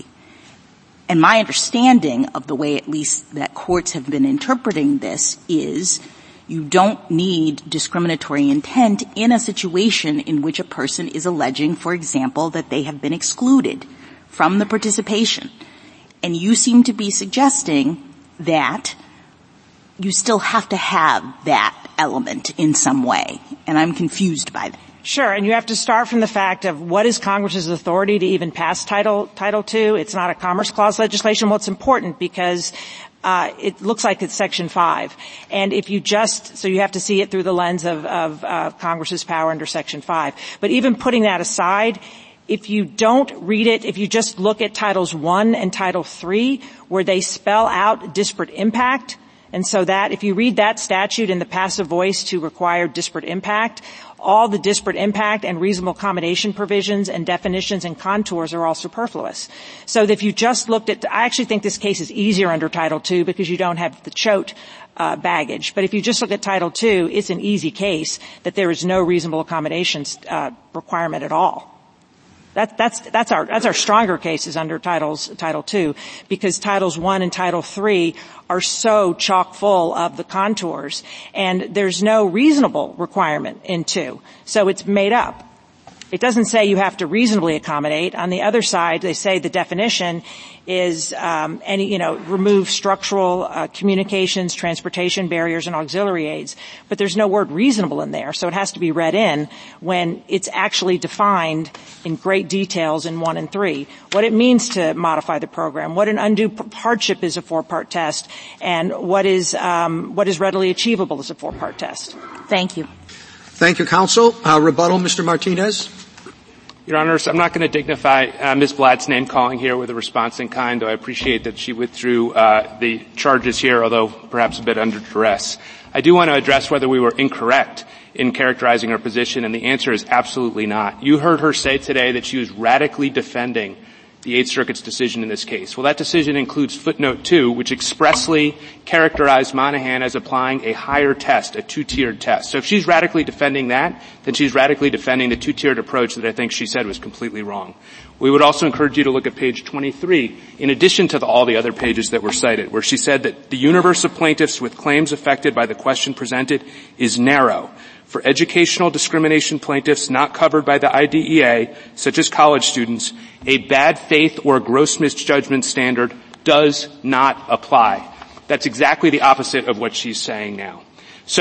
And my understanding of the way at least that courts have been interpreting this is you don't need discriminatory intent in a situation in which a person is alleging, for example, that they have been excluded from the participation. And you seem to be suggesting that you still have to have that element in some way. And I'm confused by that. Sure, and you have to start from the fact of what is Congress's authority to even pass Title, Title two. It's not a Commerce Clause legislation. Well, it's important because uh it looks like it's Section five. And if you just, so you have to see it through the lens of, of uh Congress's power under Section five. But even putting that aside, if you don't read it, if you just look at Titles one and Title three, where they spell out disparate impact, and so that, if you read that statute in the passive voice to require disparate impact, all the disparate impact and reasonable accommodation provisions and definitions and contours are all superfluous. So if you just looked at, I actually think this case is easier under Title two because you don't have the choate uh, baggage. But if you just look at Title two, it's an easy case that there is no reasonable accommodations uh, requirement at all. That, that's, that's our, that's our stronger cases under titles, Title two, because Titles one and Title three are so chock full of the contours, and there's no reasonable requirement in two. So it's made up. It doesn't say you have to reasonably accommodate. On the other side, they say the definition is um any, you know, remove structural uh, communications, transportation barriers, and auxiliary aids. But there's no word reasonable in there, so it has to be read in when it's actually defined in great details in one and three. What it means to modify the program, what an undue hardship is a four-part test, and what is um what is readily achievable as a four-part test. Thank you. Thank you, counsel. Uh, rebuttal, Mister Martinez. Your Honors, I'm not going to dignify uh, Miz Blatt's name-calling here with a response in kind, though I appreciate that she withdrew uh, the charges here, although perhaps a bit under duress. I do want to address whether we were incorrect in characterizing her position, and the answer is absolutely not. You heard her say today that she was radically defending the Eighth Circuit's decision in this case. Well, that decision includes footnote two, which expressly characterized Monahan as applying a higher test, a two-tiered test. So if she's radically defending that, then she's radically defending the two-tiered approach that I think she said was completely wrong. We would also encourage you to look at page twenty-three, in addition to the, all the other pages that were cited, where she said that the universe of plaintiffs with claims affected by the question presented is narrow. For educational discrimination plaintiffs not covered by the I D E A, such as college students, a bad faith or gross misjudgment standard does not apply. That's exactly the opposite of what she's saying now. So,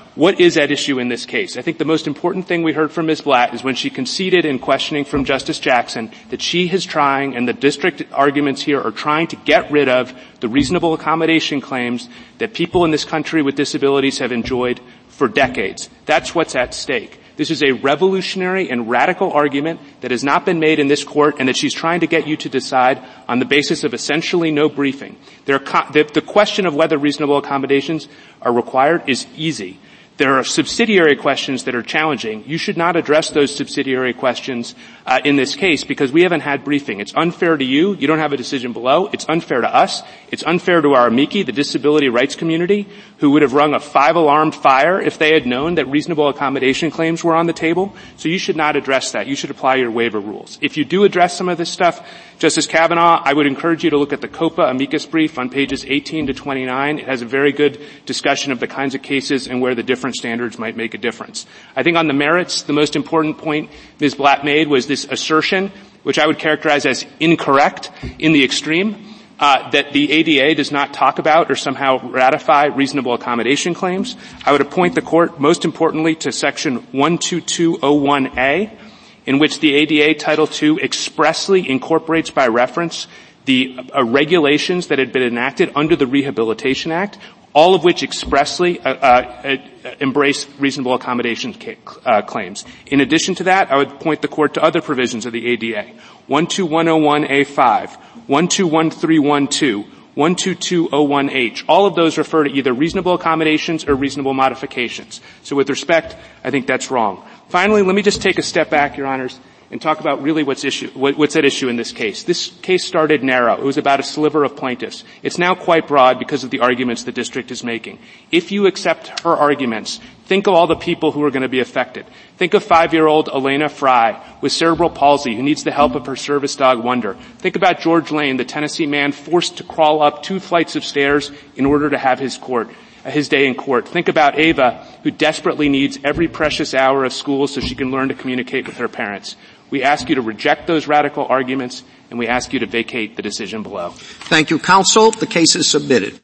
what is at issue in this case? I think the most important thing we heard from Miz Blatt is when she conceded in questioning from Justice Jackson that she is trying, and the district arguments here are trying to get rid of the reasonable accommodation claims that people in this country with disabilities have enjoyed for decades. That's what's at stake. This is a revolutionary and radical argument that has not been made in this court and that she's trying to get you to decide on the basis of essentially no briefing. There are, the, the question of whether reasonable accommodations are required is easy. There are subsidiary questions that are challenging. You should not address those subsidiary questions uh, in this case because we haven't had briefing. It's unfair to you. You don't have a decision below. It's unfair to us. It's unfair to our amici, the disability rights community, who would have rung a five-alarm fire if they had known that reasonable accommodation claims were on the table. So you should not address that. You should apply your waiver rules. If you do address some of this stuff, Justice Kavanaugh, I would encourage you to look at the COPA amicus brief on pages eighteen to twenty-nine. It has a very good discussion of the kinds of cases and where the different standards might make a difference. I think on the merits, the most important point Miz Blatt made was this assertion, which I would characterize as incorrect in the extreme, uh, that the A D A does not talk about or somehow ratify reasonable accommodation claims. I would appoint the court, most importantly, to section one two two oh one A, in which the A D A Title two expressly incorporates by reference the uh, regulations that had been enacted under the Rehabilitation Act, all of which expressly uh, uh, uh, embrace reasonable accommodation ca- uh, claims. In addition to that, I would point the court to other provisions of the A D A. one two one oh one A five, one two one three one two, one two two oh one H. All of those refer to either reasonable accommodations or reasonable modifications. So with respect, I think that's wrong. Finally, let me just take a step back, Your Honors, and talk about really what's issue, what, what's at issue in this case. This case started narrow. It was about a sliver of plaintiffs. It's now quite broad because of the arguments the district is making. If you accept her arguments, think of all the people who are going to be affected. Think of five-year-old Elena Fry with cerebral palsy who needs the help of her service dog Wonder. Think about George Lane, the Tennessee man forced to crawl up two flights of stairs in order to have his court. his day in court. Think about Ava, who desperately needs every precious hour of school so she can learn to communicate with her parents. We ask you to reject those radical arguments, and we ask you to vacate the decision below. Thank you, counsel. The case is submitted.